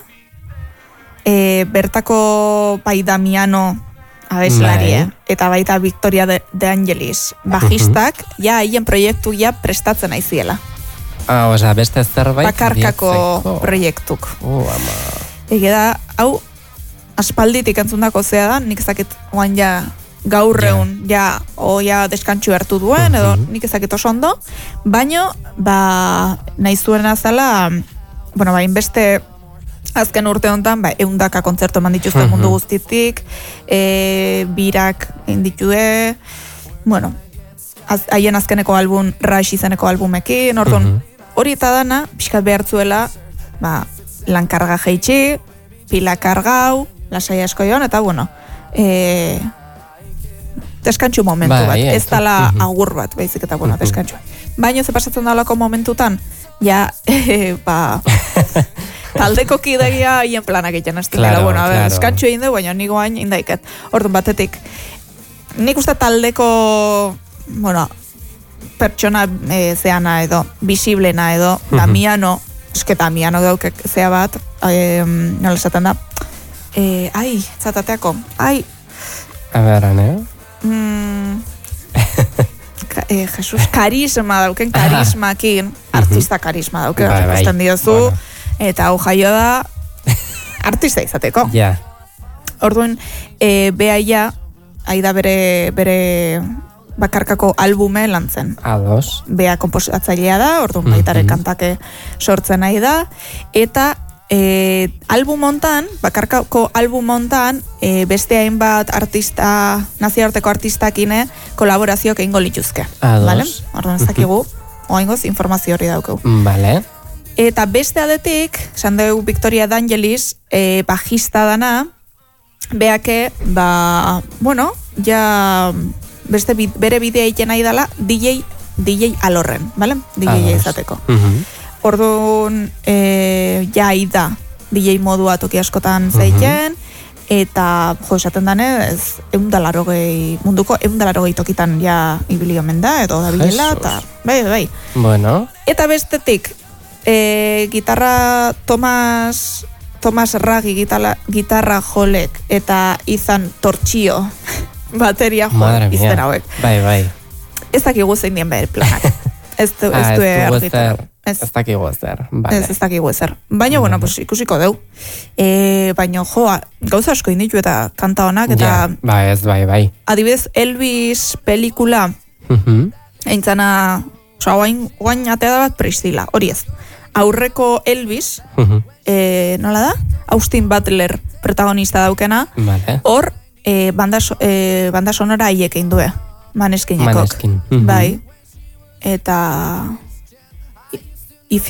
bertako bai Damiano abeslarie eta baita Victoria de Angelis bajistak ja haien proiektu ja prestatzen aiziela. Osa, beste zerbait bakarkako proiektuk. Ama. Ege da, hau, aspalditik entzundako zea da, nik ezakit oan ja gaurreun, ja deskantxu hartu duen, edo nik ezakit oso ondo, baino, nahi zuena zela, bueno, inbeste azken urte honetan, 100 kontzertu eman dituzte mundu guztitik, birak inditue, bueno, haien azkeneko album, Rush izeneko albumekin, orduan, hori eta dana, pixkat behartzuela, lankarga jeitxi, pila kargau, lasai asko joan, eta bueno, deskantxu momentu bat, ez dala agur bat, baizik eta bueno, deskantxu. Baina ze pasatzen dalako momentutan, ja, taldeko kidegia hien planak egiten azten dela, bueno, deskantxu egin du, baina nigo hain indaiket. Orduan batetik, nik uste taldeko, bueno, pertsona zeana edo, visiblena edo, Damiano, eske Damiano gauk zea bat, nola esaten da, zatateako, A beran, Jesus, karisma dauken, karismakin, artista karisma dauken, ikusten diozu, eta hau jaio da, artista izateko. Ja. Orduan, behaia, aida bere bakarkako albume lantzen. Ados. Bea komposatzailea da, orduan baitare kantake sortzen nahi da, eta album hontan, bakarkako album hontan, beste hainbat artista, nazioarteko artistakine kolaborazioak egingo lituzke. Ados. Orduan ez dakigu, oaingoz informazio hori daukeu. Vale. Eta beste adetik, esan dugu Victoria de Angelis, bajista dana, beake, bueno, ja beste bere bidea egiten nahi dela DJ alorren, ¿vale? DJ izateko. Orduan, ja da DJ modua toki askotan zeiten, eta esaten danez, munduko 180 tokitan ja ibili omen da, edo da bilela, eta bai. Bueno. Eta bestetik, gitarra Tomas Raggi gitarra jolek, eta izan Tortxio bateria jolek izten hauek. Bai. Ez dakigu zein dien behar planak. Ez du argitar. Ez dakigu ezer. Ez dakigu ezer. Baina, bueno, pues ikusiko deu. Baina, gauza asko inditu eta kanta honak, eta... Bai. Adibidez, Elvis pelikula, eintzana, oain atea da bat Priscilla, hori ez. Aurreko Elvis, nola da? Austin Butler protagonista daukena, hor, banda sonora haiek egin due, Maneskinekok. Bai. Eta... If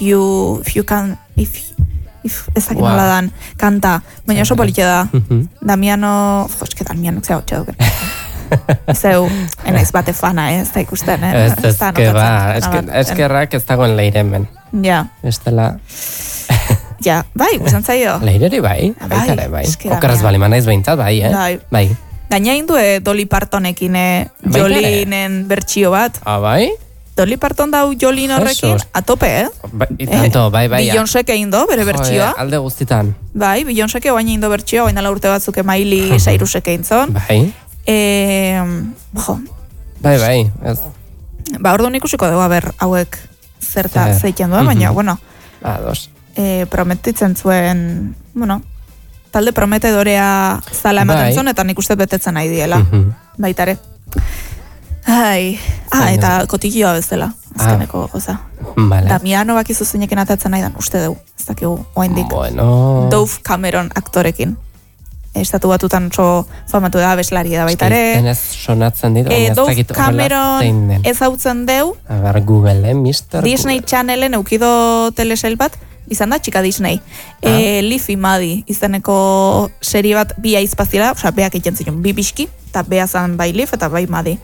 ezakit nola dan, kanta, baina oso politxe da. Damiano, Damiano, zea hotxe duken. Zeu, enaiz bate fana, ez da ikusten, eskerrak ez dagoen leire hemen. Ja. Estela... Ja, bai, guztan zaio. Leireri bai. Okeraz bali manaiz behintzat, bai. Gaina indu Dolly Partonekin Jolinen bertsio bat. Bai? Dolly Parton dau Jolin horrekin, atope, Tanto, bai. Beyoncék egin do, bere bertsioa. Alde guztitan. Bai, Beyoncék oain egin do bertsioa, oain dala urte batzuk Miley Cyrusek egin zon. Bai. Bai. Orduan ikusiko dugu, hauek zerta zeiten duen, baina, bueno. Prometitzen zuen, bueno, talde prometedorea zala ematen zuen, eta nik uste betetzen nahi diela, baitare. Eta kotikioa bezala, azkeneko goza. Damiano bakizu zeinekin atatzen nahi dan, uste dugu, ez dakigu, oaindik. Dove Cameron aktorekin. Estatu batutan oso famatu da, abeslari da baitare. Zenez sonatzen ditu, Dove Cameron ezautzen deu. Google, Mr. Disney Channelen eukido telesail bat, izan da, txika Disney. Leafy Maddie izeneko serie bat bi aizpaziela, beak egiten zion, bi bixki, eta bea zan bai Leaf eta bai Maddie.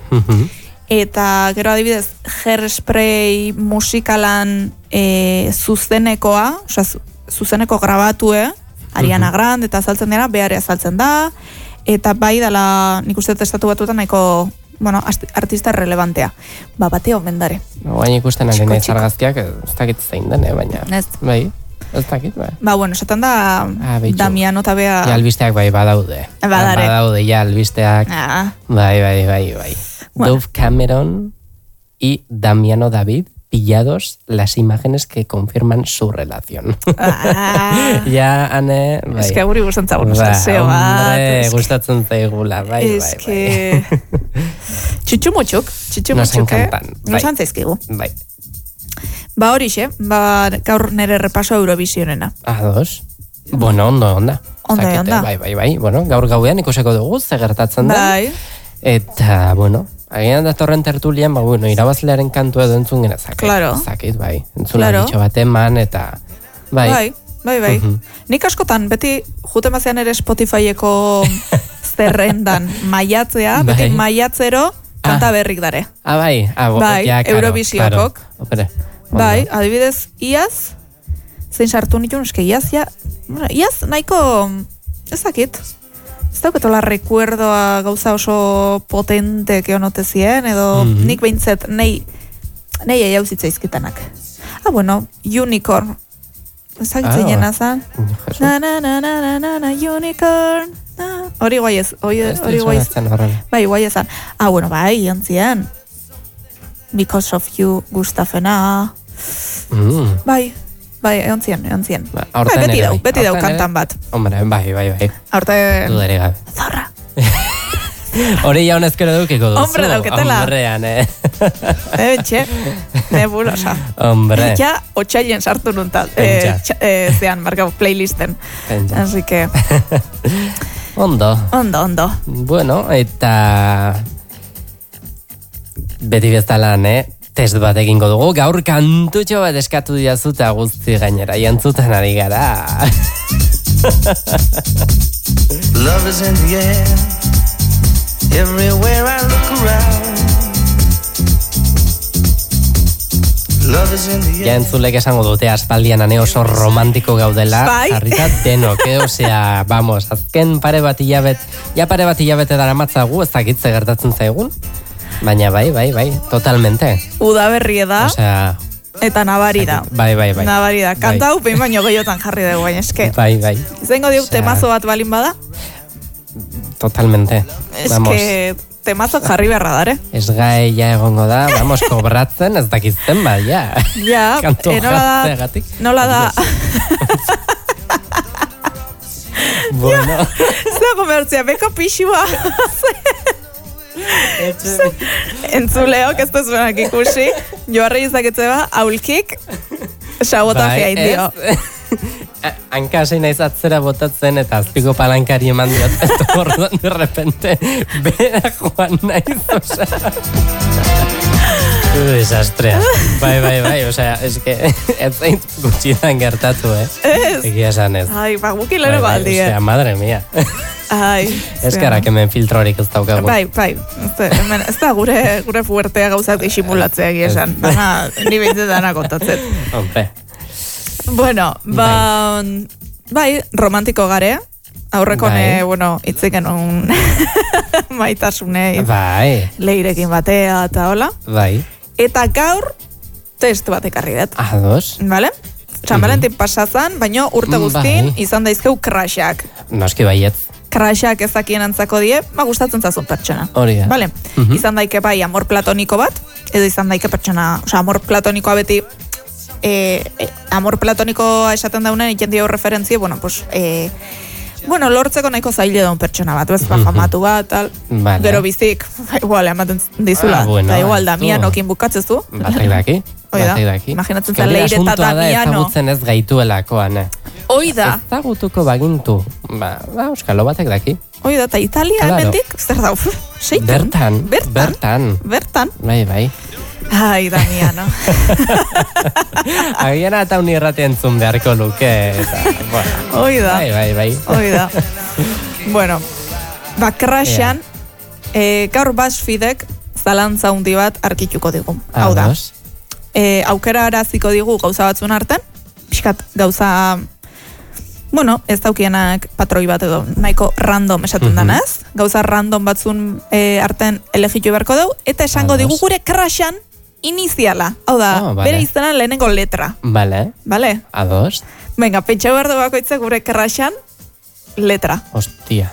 Eta gero adibidez, Hairspray musikalan zuzenekoa, zuzeneko grabatue, Ariana Grande eta azaltzen dira, beare azaltzen da, eta bai dela, nik uste estatu batutan nahiko, bueno, artista relevantea. Bate omen dare. Baina ikusten ari nahi zargazkiak, ez dakit zein dene, baina. Bai, ez dakit, bai. Bueno, esaten da, Damiano eta bea... Ja, albisteak bai, badaude. Badaude, ja, albisteak. Bai. Dove Cameron y Damiano David pillados las imágenes que confirman su relación. Ja, ane... Ez que guri gustatzen zagun, hombre, gustatzen zaigula, bai. Ez que... Txutxumutsuk, Nos encantan. Nos antzaizkigu. Bai. Horixe, gaur nere repaso Eurovisionena. Ados. Bueno, onda. Onda. Bai. Bueno, gaur gauean ikuseko dugu, gertatzen da. Bai. Eta, bueno, agian datorren tertulian, bueno, irabazlearen kantu edo entzun genezak. Claro. Zakit, bai. Entzun ditxo bat eman, eta... Bai. Nik askotan, beti jute mazean ere Spotifyeko zerrendan maiatzea, beti maiatzero kanta berrik dare. Bai, Eurovisiokok. Bai, adibidez, iaz, zein sartu nituen, eske iaz nahiko, ezakit, ez dauketola recuerdoa gauza oso potente keonotezien, edo nik behintzet nahi eiauzitza izkitanak. Bueno, Unicorn, ezakit zeinen azan. Na, Unicorn. Hori guai ez. Bai, guai ezan. Bueno, bai, jantzien. Because of You, Gustafena. Bai, eontzien. Beti dau kantan bat. Hombre, bai. Aurten... Dudere gabe. Zorra. Hori jaun ezkero dukiko duzu. Hombre, dauketela. Hombrean, Txe, nebulosa. Hombre. Ja, otxailen sartu nuntat. Zean, markau, playlisten. Así que... Ondo. Bueno, eta... Beti bezala, test bat egingo dugu. Gaur kantutxo bat eskatu diazuta guzti gainera. Jantzutan ari gara. Love is in the air, everywhere I look around. Love is in the air. Ja entzulek esango dute aspaldian ane oso romantiko gaudela, jarrita denok, osea, vamos, azken pare bat hilabete daramatzagu, ez dakitze gertatzen zaigun, baina bai, totalmente. Udaberri da. Osea, eta nabari da. Bai. Nabari da. Kanta hau behin baino gehiotan jarri dugu, baina eske. Bai. Izango diu temazo bat balin bada? Totalmente. Eske temazo jarri beharra dare. Ez gai ja egongo da, vamos, kobratzen ez dakitzen ba, ja. Ja, nola da. Bueno. Zea komertzia, beko pixua. Entzuleok ez da zuenak ikusi, joarri izaketze ba, aulkik, sabotafea indio. Hankasei naiz atzera botatzen eta azpiko palankari eman diot, eta orduan de repente bera joan naiz, osea. Desastrea. Bai, osea, eske ez zain gutxidan gertatu, Egia esan ez. Ai, gukilero baldi, Osea, madre mia. Ai. Ez gara kemen filtrorik ez daukagu. Bai. Ez da gure fuertea gauzak disimulatzea egia esan. Baina, ni behintzetana kontatzen. Hombre. Bueno, bai, romantiko gare. Aurrekone, itzeken un maitasune. Bai. Leirekin batea eta hola. Bai. Eta gaur, test bat ekarri dut. Ados. Vale? San Valentin pasazan, baino urte guztin izan daizkeu crashak. Noski baiet. Crashak ezakien antzako die, gustatzen zazun pertsona. Hori da. Vale? Izan daike bai amor platoniko bat, edo izan daike pertsona, amor platonikoa beti amor platonikoa esaten daunen iken dio referentzia, lortzeko nahiko zaile daun pertsona bat, ez famatu bat, tal. Vale. Gero bizik, igual, ematen dizula. Eta igual, Damianokin bukatzezu. Batek daki. Imaginatzen zen Leire eta Damiano. Ezagutzen ez gaituelakoan, Hoi da. Ezagutuko bagintu. Euskalo batek daki. Hoi da, eta Italia hemendik, zer dau, seiten. Bertan. Bai. Ai, Damiano. Agian eta unirrati entzun beharko luke. Hoi da. Bai. Hoi da. Bueno, crashan, gaur BuzzFeedek zalantza hundi bat arkituko digu. Hau da. Aukera araziko digu gauza batzun artean, pixkat gauza, ez daukienak patroi bat edo nahiko random esaten danaz, gauza random batzun artean elegitu beharko dugu, eta esango digu gure crashan iniziala. Hau da, bere izena lehenengo letra. Vale? Ados. Venga, pentsa behar du bakoitza gure crashan letra. Hostia.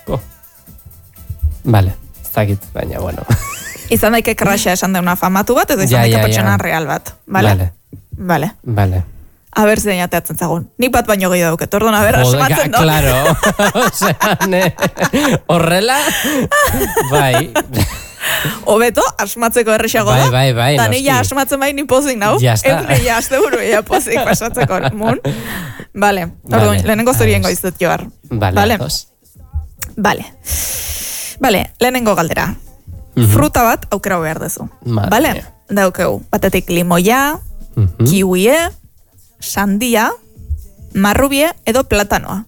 Vale, zakit, baina, bueno. Izan daike crasha esan deuna famatu bat, edo izan daike pertsona real bat. Vale. A ber, zein ateatzen zagun. Nik bat baino gehiago dauket, orduan, a ber, asmatzen dut. Claro. Osea, horrela, bai. Obeto, asmatzeko errexago da. Bai, da nila asmatzen bai ni pozik nau. Jasta. Nila azte buru ella pozik pasatzeko mun. Vale, orduan, lehenengo zurien goizut joar. Vale. Lehenengo galdera. Fruta bat aukera behar dezu. Vale? Daukeu, batetik limoia, kiwie, sandia, marrubie edo platanoa.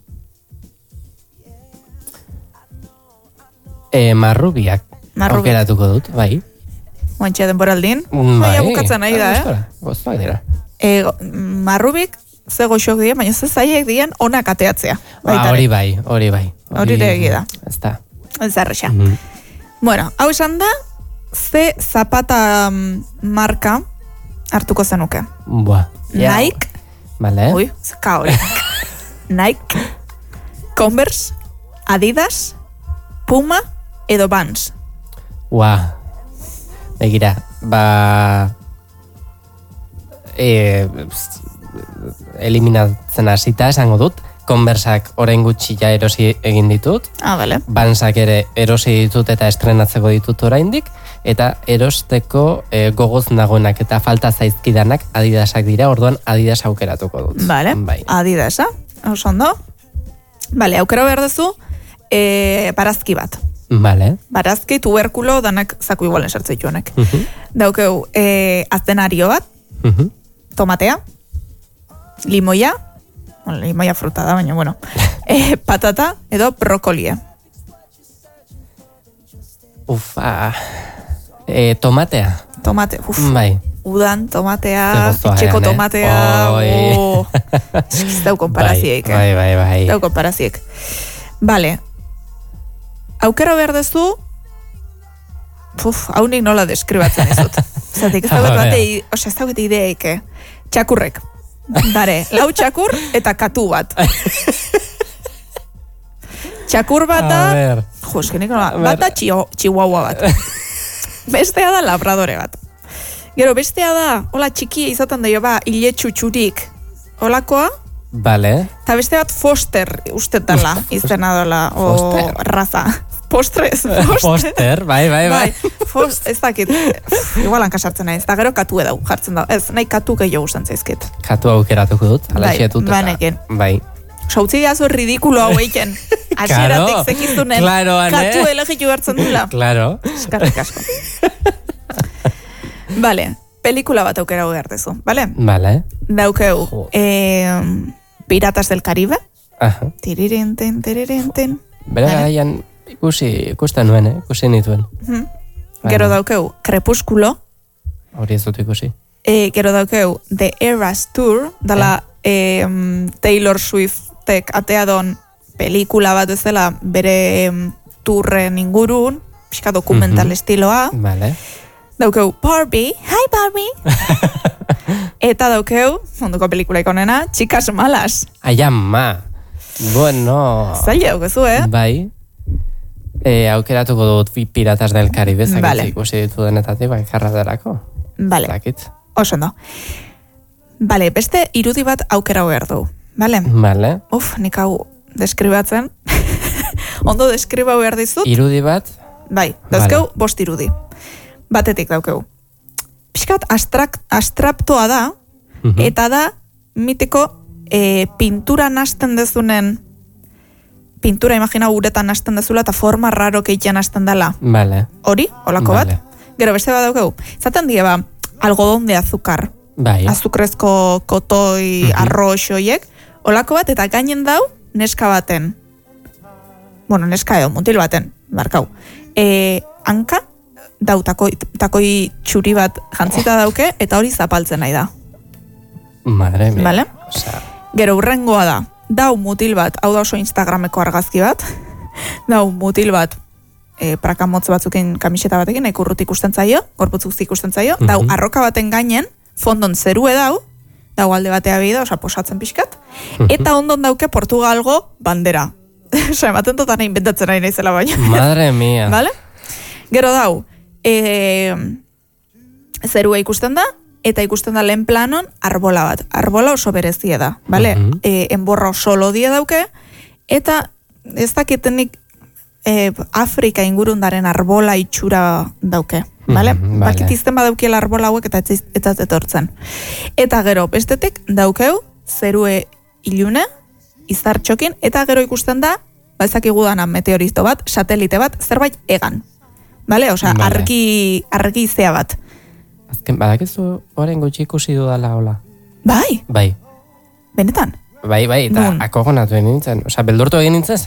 Marrubiak. Aukeratuko dut, bai. Oantxe denboraldin. Bai, bukatzen nahi da, Goztuak dira. Marrubik, ze goxok dien, baina ze zaiek dien onak ateatzea. Hori bai. Hori da. Ez da. Ez arrexa. Bueno, hau esan da, ze zapata marka hartuko zenuke. Nike. Vale. Ui, zeka hori. Nike, Converse, Adidas, Puma edo Vans. Begira, eliminatzen hasita esango dut, Conversak orain gutxi ja erosi egin ditut. Vale. Vansak ere erosi ditut eta estrenatzeko ditut oraindik, eta erosteko gogoz nagoenak eta falta zaizkidanak Adidasak dira, orduan Adidas aukeratuko dut. Vale, Adidasa, oso ondo. Vale, aukera behar duzu, barazki bat. Vale. Barazki, tuberkulo, danak zaku igualen sartzeitu honek. Daukeu, aztenario bat, tomatea, limoia, Limoia fruta da, baina, bueno. Patata edo brokolia. Tomatea. Tomate, Bai. Udan tomatea, Zegozoa etxeko egan, tomatea, ez dau konparazieik. Bai. Dau konparaziek. Vale. Aukera behar dezu, hau nik nola deskribatzen ez dut. Zatik, ez dauket ideeik, txakurrek. Bare, lau txakur eta katu bat. Txakur bata, bata chihuahua bat. Bestea da labradore bat. Gero, bestea da, hola txikia izaten da hile txutxurik, holakoa. Vale. Eta beste bat Foster ustetala, izena dola, o raza. Postres, Foster, bai. Ez dakit, igualan kasartzen nahi, ez da gero katu edau jartzen da. Ez, nahi katu gehiago gusten zaizkit. Katu aukeratuko dut, alaxetut. Baneken. Bai. Sautzi diazo ridikulo hau eiken. Asieratik zekizunen katu elegitu hartzen dula. Claro. Eskarrik asko. Vale, pelikula bat aukera behar dezu, vale? Vale. Daukeu, Piratas del Caribe. Aha. Tirirenten. Bera garaian ikusten nuen, ikusi nituen. Gero daukeu, Crepúsculo. Hori ez dut ikusi. Gero daukeu, The Eras Tour, dala Taylor Swiftek ateadon pelikula bat ez dela bere turren ingurun, pixka dokumental estiloa. Vale. Daukeu Barbie, hi Barbie. Eta daukeu, munduko pelikula ikonena, Chicas Malas. Aiama. Bueno. Zaila daukezu, Bai. Aukeratuko dut Piratas del Caribe, zakitzi ikusi ditu denetatik, bai, jarraderako. Vale. Zakit. Oso ondo. Vale, beste irudi bat aukera behar du. Vale? Vale. Nik hau deskribatzen. Ondo deskriba behar dizut. Irudi bat? Bai, dauzkeu bost irudi. Batetik daukeu. Piskat astraptoa da, eta da mitiko pintura nasten dezunen, pintura imagina uretan nasten dezula, eta forma raro keitian nasten dela. Vale. Hori, holako bat. Gero beste bat daukeu. Zaten die algodon de azúcar. Bai. Azukrezko kotoi, arroz hoiek. Holako bat, eta gainen dau, neska baten. Bueno, neska edo, mutil baten, barkau. Hanka, dau takoi txuri bat jantzita dauke, eta hori zapaltzen nahi da. Madre mia. Vale? O sea... Gero urrengoa da, dau mutil bat, hau da oso Instagrameko argazki bat, dau mutil bat, prakamotz batzukin kamiseta batekin, ekurrut ikusten zaio, gorputzuk ikusten zaio, dau arroka baten gainen, fondon zerue dau alde batea bida, osa posatzen pixkat, eta ondon dauke Portugalgo bandera. Osa, ematen dutan inventatzen nahi naizela baina. Madre mia. Vale? Gero dau, zerua ikusten da, eta ikusten da lehen planon arbola bat. Arbola oso berezie da, vale? Enborra oso lodie dauke, eta ez dakitenik Afrika ingurundaren arbola itxura dauke, vale? Bakit izten badaukiela arbola hauek eta ez etortzen. Eta gero, bestetik daukeu, zerue ilune, izartxokin, eta gero ikusten da, baizak igudana meteorito bat, satelite bat, zerbait egan. Vale? Osa, argi izea bat. Azken, badakizu horren gutxi ikusi dudala hola. Bai? Bai. Benetan? Bai, eta akogonatu nintzen. Osa, beldurtu egin nintzen,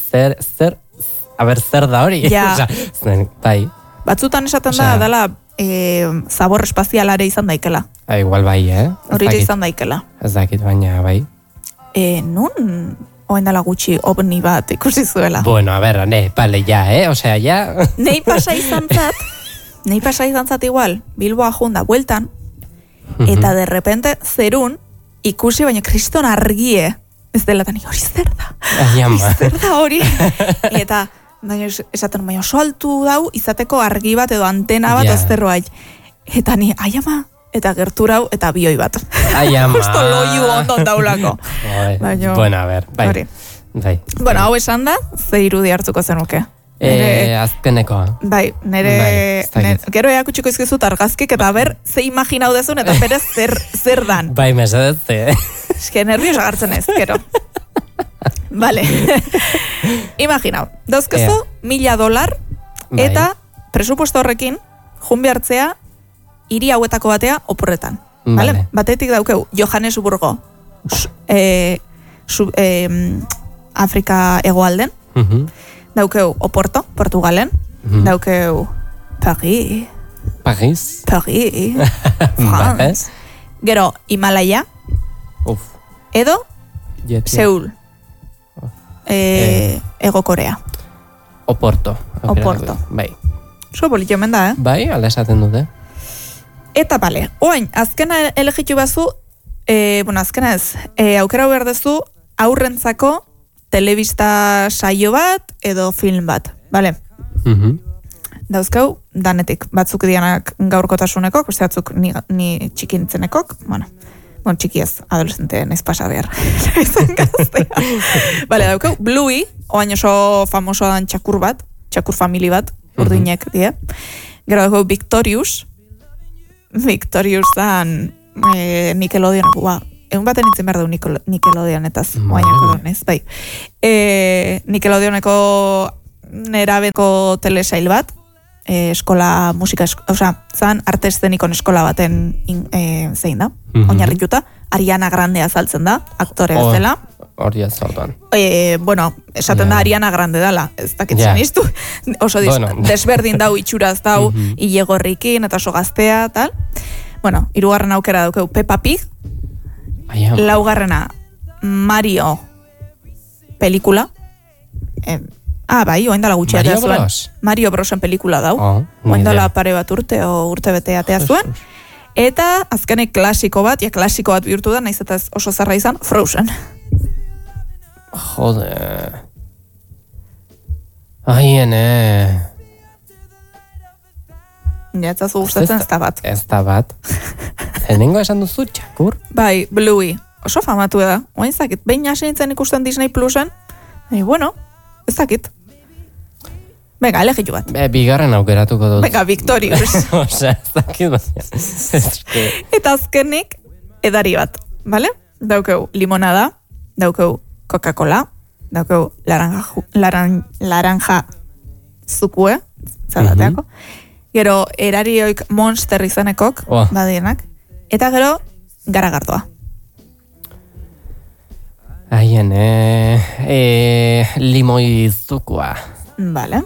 zer da hori. Ja. Bai. Batzutan esaten da, dala, zabor espazialare izan daikela. Igual bai, Hori izan daikela. Ez dakit, baina bai. Nun... Oen dala gutxi ovni bat ikusi zuela. Bueno, a ver, pale, ja, osea, ja. Nei pasa izan zat igual, Bilboa junda, bueltan, eta de repente zerun, ikusi baina kriston argie, ez dela tani, hori zer da? Zer da hori? Eta, esaten, baina oso altu dau, izateko argi bat edo antena bat ez zerroa. Eta ni, aiama, eta gerturau, eta bioi bat. Aiama. Justo loiu ondon daulako. Bueno, a ver, bai. Bueno, hau esan da, ze irudi hartzuko zenuke. Azkenekoa. Bai, gero eakutsiko izkizut argazkik, eta ber, ze imaginau dezun, eta berez zer dan. Bai, mesedetze. Eske nervios agartzen ez, gero. Vale. Imaginau, dauzkezu $1,000, eta presupuesto horrekin, junbi hartzea, hiri hauetako batea oporretan. Vale? Batetik daukeu, Johannesburgo Afrika hegoalden. Daukeu Oporto, Portugalen. Daukeu Paris. France. Gero Himalaya. Edo Seul. Ego Korea. Oporto. Bai. So bolitxo omen da, Bai, ala esaten dute. Eta bale, oain, azkena elegitu bazu, azkena ez, aukera behar dezu aurrentzako telebista saio bat edo film bat, bale? Dauzkau, danetik, batzuk dianak gaurkotasunekok, beste batzuk ni txikintzenekok, txiki ez, adolescente naiz pasa behar. Bale, daukau, Bluey, oain oso famosoa dan txakur famili bat, urdinek die. Gero daukau, Victorious dan Nickelodeon, egun baten itzen behar du Nickelodeonetaz, oainako donez, bai. Nickelodeoneko nerabeko telesail bat, eskola musika, zan arte eszenikon eskola baten zein da, oinarrituta, Ariana Grande azaltzen da, aktore bezala. Hori azaltan. Esaten da Ariana Grande dala, ez dakitzen iztu, oso desberdin dau itxuraz dau, ilegorrikin eta oso gaztea, tal. Hirugarren aukera daukeu Peppa Pig, laugarrena Mario pelikula, bai, oaindala gutxi atea zuen. Mario Brosen pelikula dau, oaindala pare bat urte bete atea zuen. Eta azkenek klasiko bat bihurtu da, naiz eta oso zarra izan, Frozen. Jode. Aiene. Jatzazu gustatzen ez da bat. Ez da bat. Lehenengo esan duzu txakur? Bai, Bluey. Oso famatu da. Oain zakit, behin hasi nintzen ikusten Disney Plusen. Ez dakit. Venga, elegitu bat. Bigarren aukeratuko dut. Venga, Victorious. Ez dakit bat. Eta azkenik, edari bat. Vale? Daukeu limonada, daukeu Coca-Cola, daukeu laranja zukue, zarateako. Gero, erarioik Monster izenekok, badienak. Eta gero, garagardoa. Aien, limoi zukua. Vale,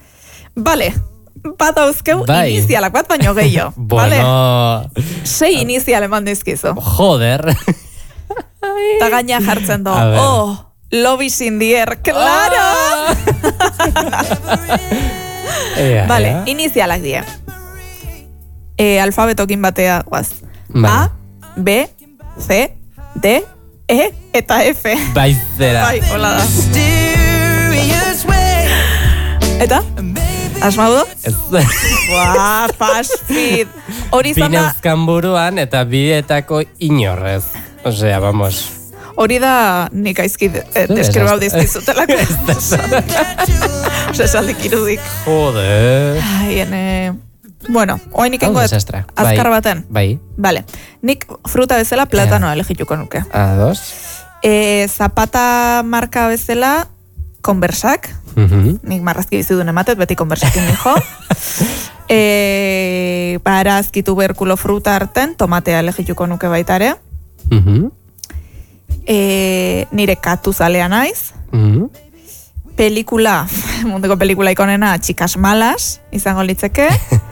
bat hauzkeu inizialak bat baino gehiago. Bueno. 6 inizial eman dizkizu. Joder. Eta gaina jartzen do. Love is in the air, claro! Vale, inizialak die. Alfabetokin batea guaz. A, B, C, D, E eta F. Baizera. Bai, hola da. Eta? Asmaudo? Ez. Fast-feed. Hori zama... Bineuzkan buruan eta bietako inorrez. Osea, vamos. Hori da nik aizki deskribau dizkizutelako. Osea, saldik irudik. Joder. Oain ikengo azkar baten. Bai. Vale. Nik fruta bezala platanoa elegituko nuke. Ados. Zapata marka bezala Conversak. Nik marrazki bizidun ematet, beti Conversakin nijo. Barazki tuberkulo fruta arten, tomatea elegituko nuke baitare. Nire katu zalea naiz. Pelikula, munduko pelikula ikonena, Chicas Malas, izango litzeke.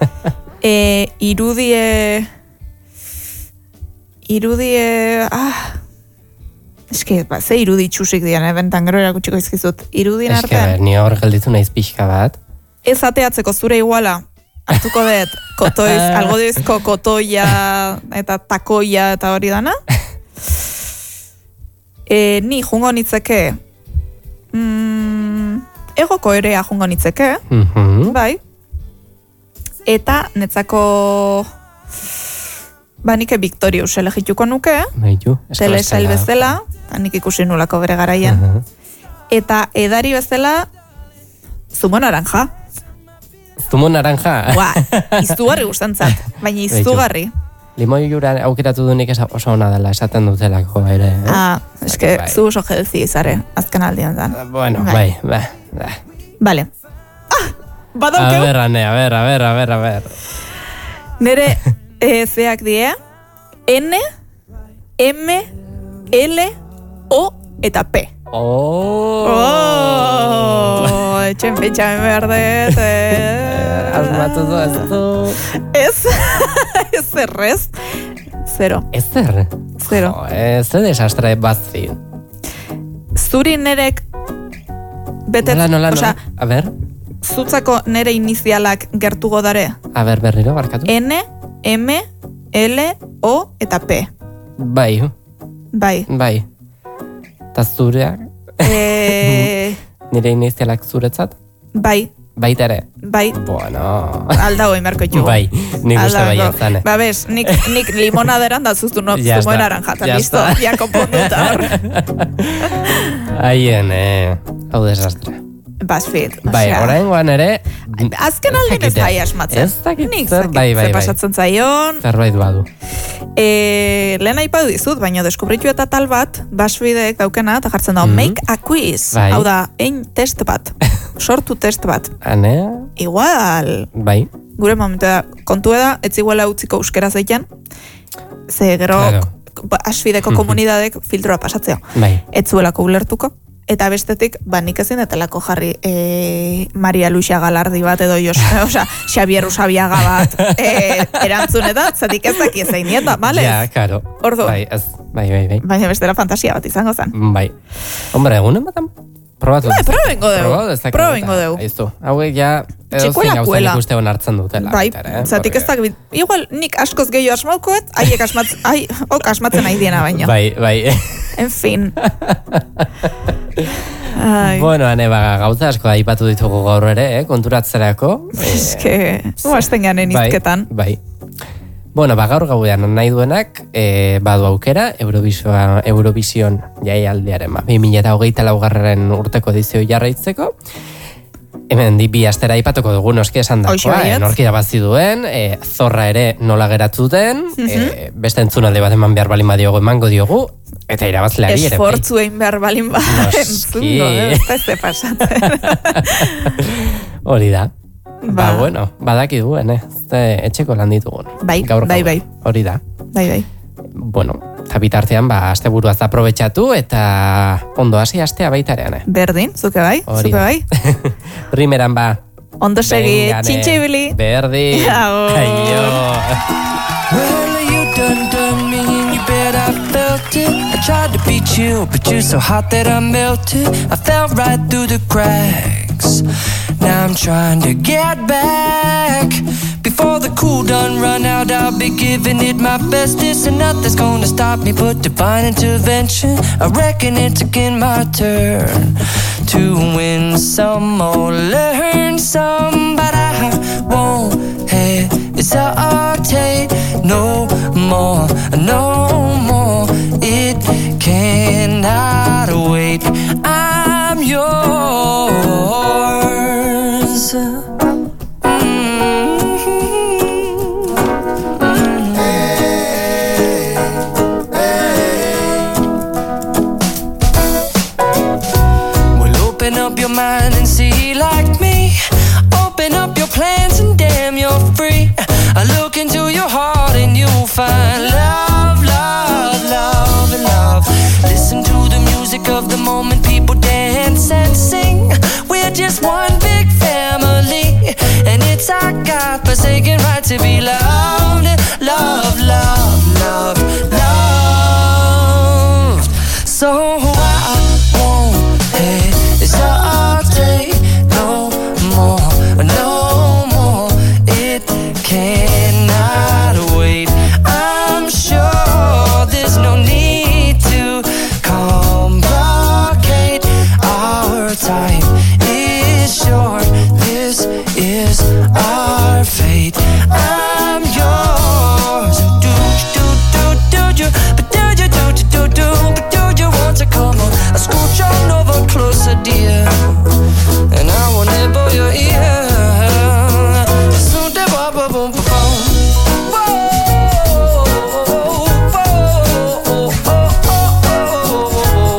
Irudie... ze irudi txusik dian, bentan gero erakutsiko izkizut. Irudien artean... ni hor gelditu naiz pixka bat. Ez ateatzeko zure iguala, hartuko dut, algodizko kotoia eta takoia eta hori dana. Ni jungo nitzeke... egoko erea jungo nitzeke, bai. Eta netzako... Nike Victorious elegituko nuke, telesail bezala, nik ikusi nulako bere garaian. Eta edari bezala, zumo naranja. Zumo naranja? Izugarri gustantzat, baina izugarri. Limoi jura aukeratu dunik oso ona dela, esaten dutelako ere. Eske, zu oso healthy izare, azken aldian dan. Bueno, bai. Vale. Badaukeu? A ver. Nere zeak die, N, M, L, O, eta P. Etxen pentsamen behar dut. Asmatu du. Ez errez. 0. Ez zer? 0. Ez desastre bazzi. Zuri nerek betet, Nola. osea, A ber, zutzako nere inizialak gertugo dare. a ber, berriro, barkatu. N, M, L, O eta P. Bai. Ta zureak, nire inizialak zuretzat? Bai. Baita ere. Bueno. Aldao imerko jugu. Bai, nik uste bai atzane. Ba bez, nik limonaderan da zuztu no, zumo naranjata, listo, ja konponduta hor. Haien, hau desastre. BuzzFeed. Bai, oraingoan ere... Azken aldin ez gai asmatzen. Ez dakit nik zer, bai. pasatzen zaion. Zerbait badu. Lehen aipatu dizut, baina deskubritu eta tal bat, BuzzFeedek daukena, eta jartzen da, make a quiz. Bai. Hau da, test bat. Sortu test bat. Ane? Igual. Bai. Gure momentu da, kontu eda, ez iguala utziko euskera zeiken, ze gero BuzzFeedeko komunidadek filtroa pasatzeo. Bai. Ez zuelako ulertuko. Eta bestetik, nik ezin etelako jarri Maria Luisa Galardi bat edo Xabier Usabiaga bat erantzunetan, zatik ez daki zein nieta, bale? Ja, karo. Ordu. Bai. Baina bestera fantasia bat izango zen. Bai. Hombre, egunen batan probatu. Bai, probengo deu. Aizu, hauek ja edozin gauzan ikuste hartzen dutela. Bai, zatik ez dakit, igual nik askoz gehiago asmaukoet, haiek asmatzen nahi diena baino. Bai. En fin. Bueno, gauza asko aipatu ditugu gaur ere, konturatzerako. Eske, guazten ganen izketan. Bai. Bueno, gaur gaudean nahi duenak, badu aukera, Eurovision jaialdiaren, 2024 urteko edizio jarraitzeko. Hemen bi astera aipatuko dugu noski esan dagoa, norki irabazi duen, zorra ere nola geratu den, beste entzunalde bat eman behar balin badiogu emango diogu, eta irabazleari ere. Esfortzu egin behar balin bat entzungo, ez ze pasatzen. Hori da. Bueno, badaki duen, etxeko lan ditugun. Bai. Hori da. Bai. Bueno, eta bitartean, asteburuaz aprobetxatu eta ondo hasi astea baitarean. Berdin, zuke bai. Primeran ondo segi, txintxe ibili. Berdin. Aio. Well, you done me and you bet I felt it. I tried to beat you, but you're so hot that I melted. I fell right through the cracks. Now I'm trying to get back. Before the cool done run out, I'll be giving it my bestest, and nothing's gonna stop me but divine intervention. I reckon it's again my turn to win some or learn some, but I won't hesitate no more. It cannot wait. I'm yours. Open up your mind and see like me. Open up your plans and damn, you're free. I look into your heart and you'll find love, love, love, and love. Listen to the music of the moment, people dance and sing. We're just one big family, and it's our God-forsaken right to be loved, loved, loved, loved, loved. So I won't hesitate no more. It cannot wait. I'm sure there's no need to complicate. Our time is short. This is our fate. I'm yours. Do you? But do you want to come on? I'll scooch on over closer, dear, and I will nibble your ear.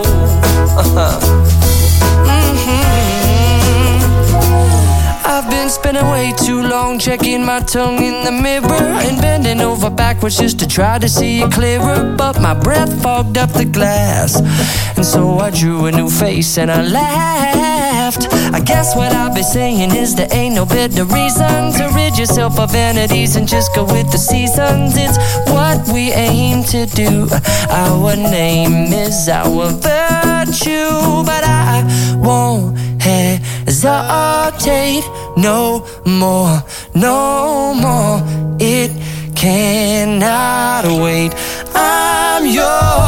I've been spending way too long checking my tongue in the mirror and bending over backwards just to try to see it clearer. But my breath fogged up the glass, and so I drew a new face and I laughed. I guess what I'll be saying is there ain't no better reason to rid yourself of vanities and just go with the seasons. It's what we aim to do. Our name is our virtue, but I won't hesitate no more, no more. It cannot wait. I'm yours.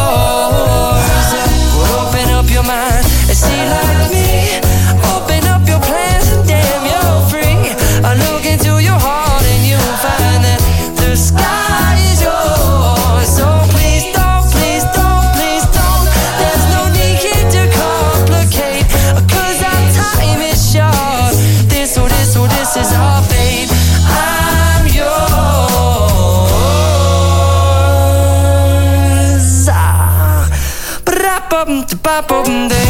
Well, open up your mind and see like me. Open up your plans and damn, you're free. I look into your heart and you'll find that the sky is yours. So please don't, please don't, please don't. There's no need here to complicate, 'cause our time is short. This is our fate. I'm yours. Ba-da-bum-da-ba-bum-da.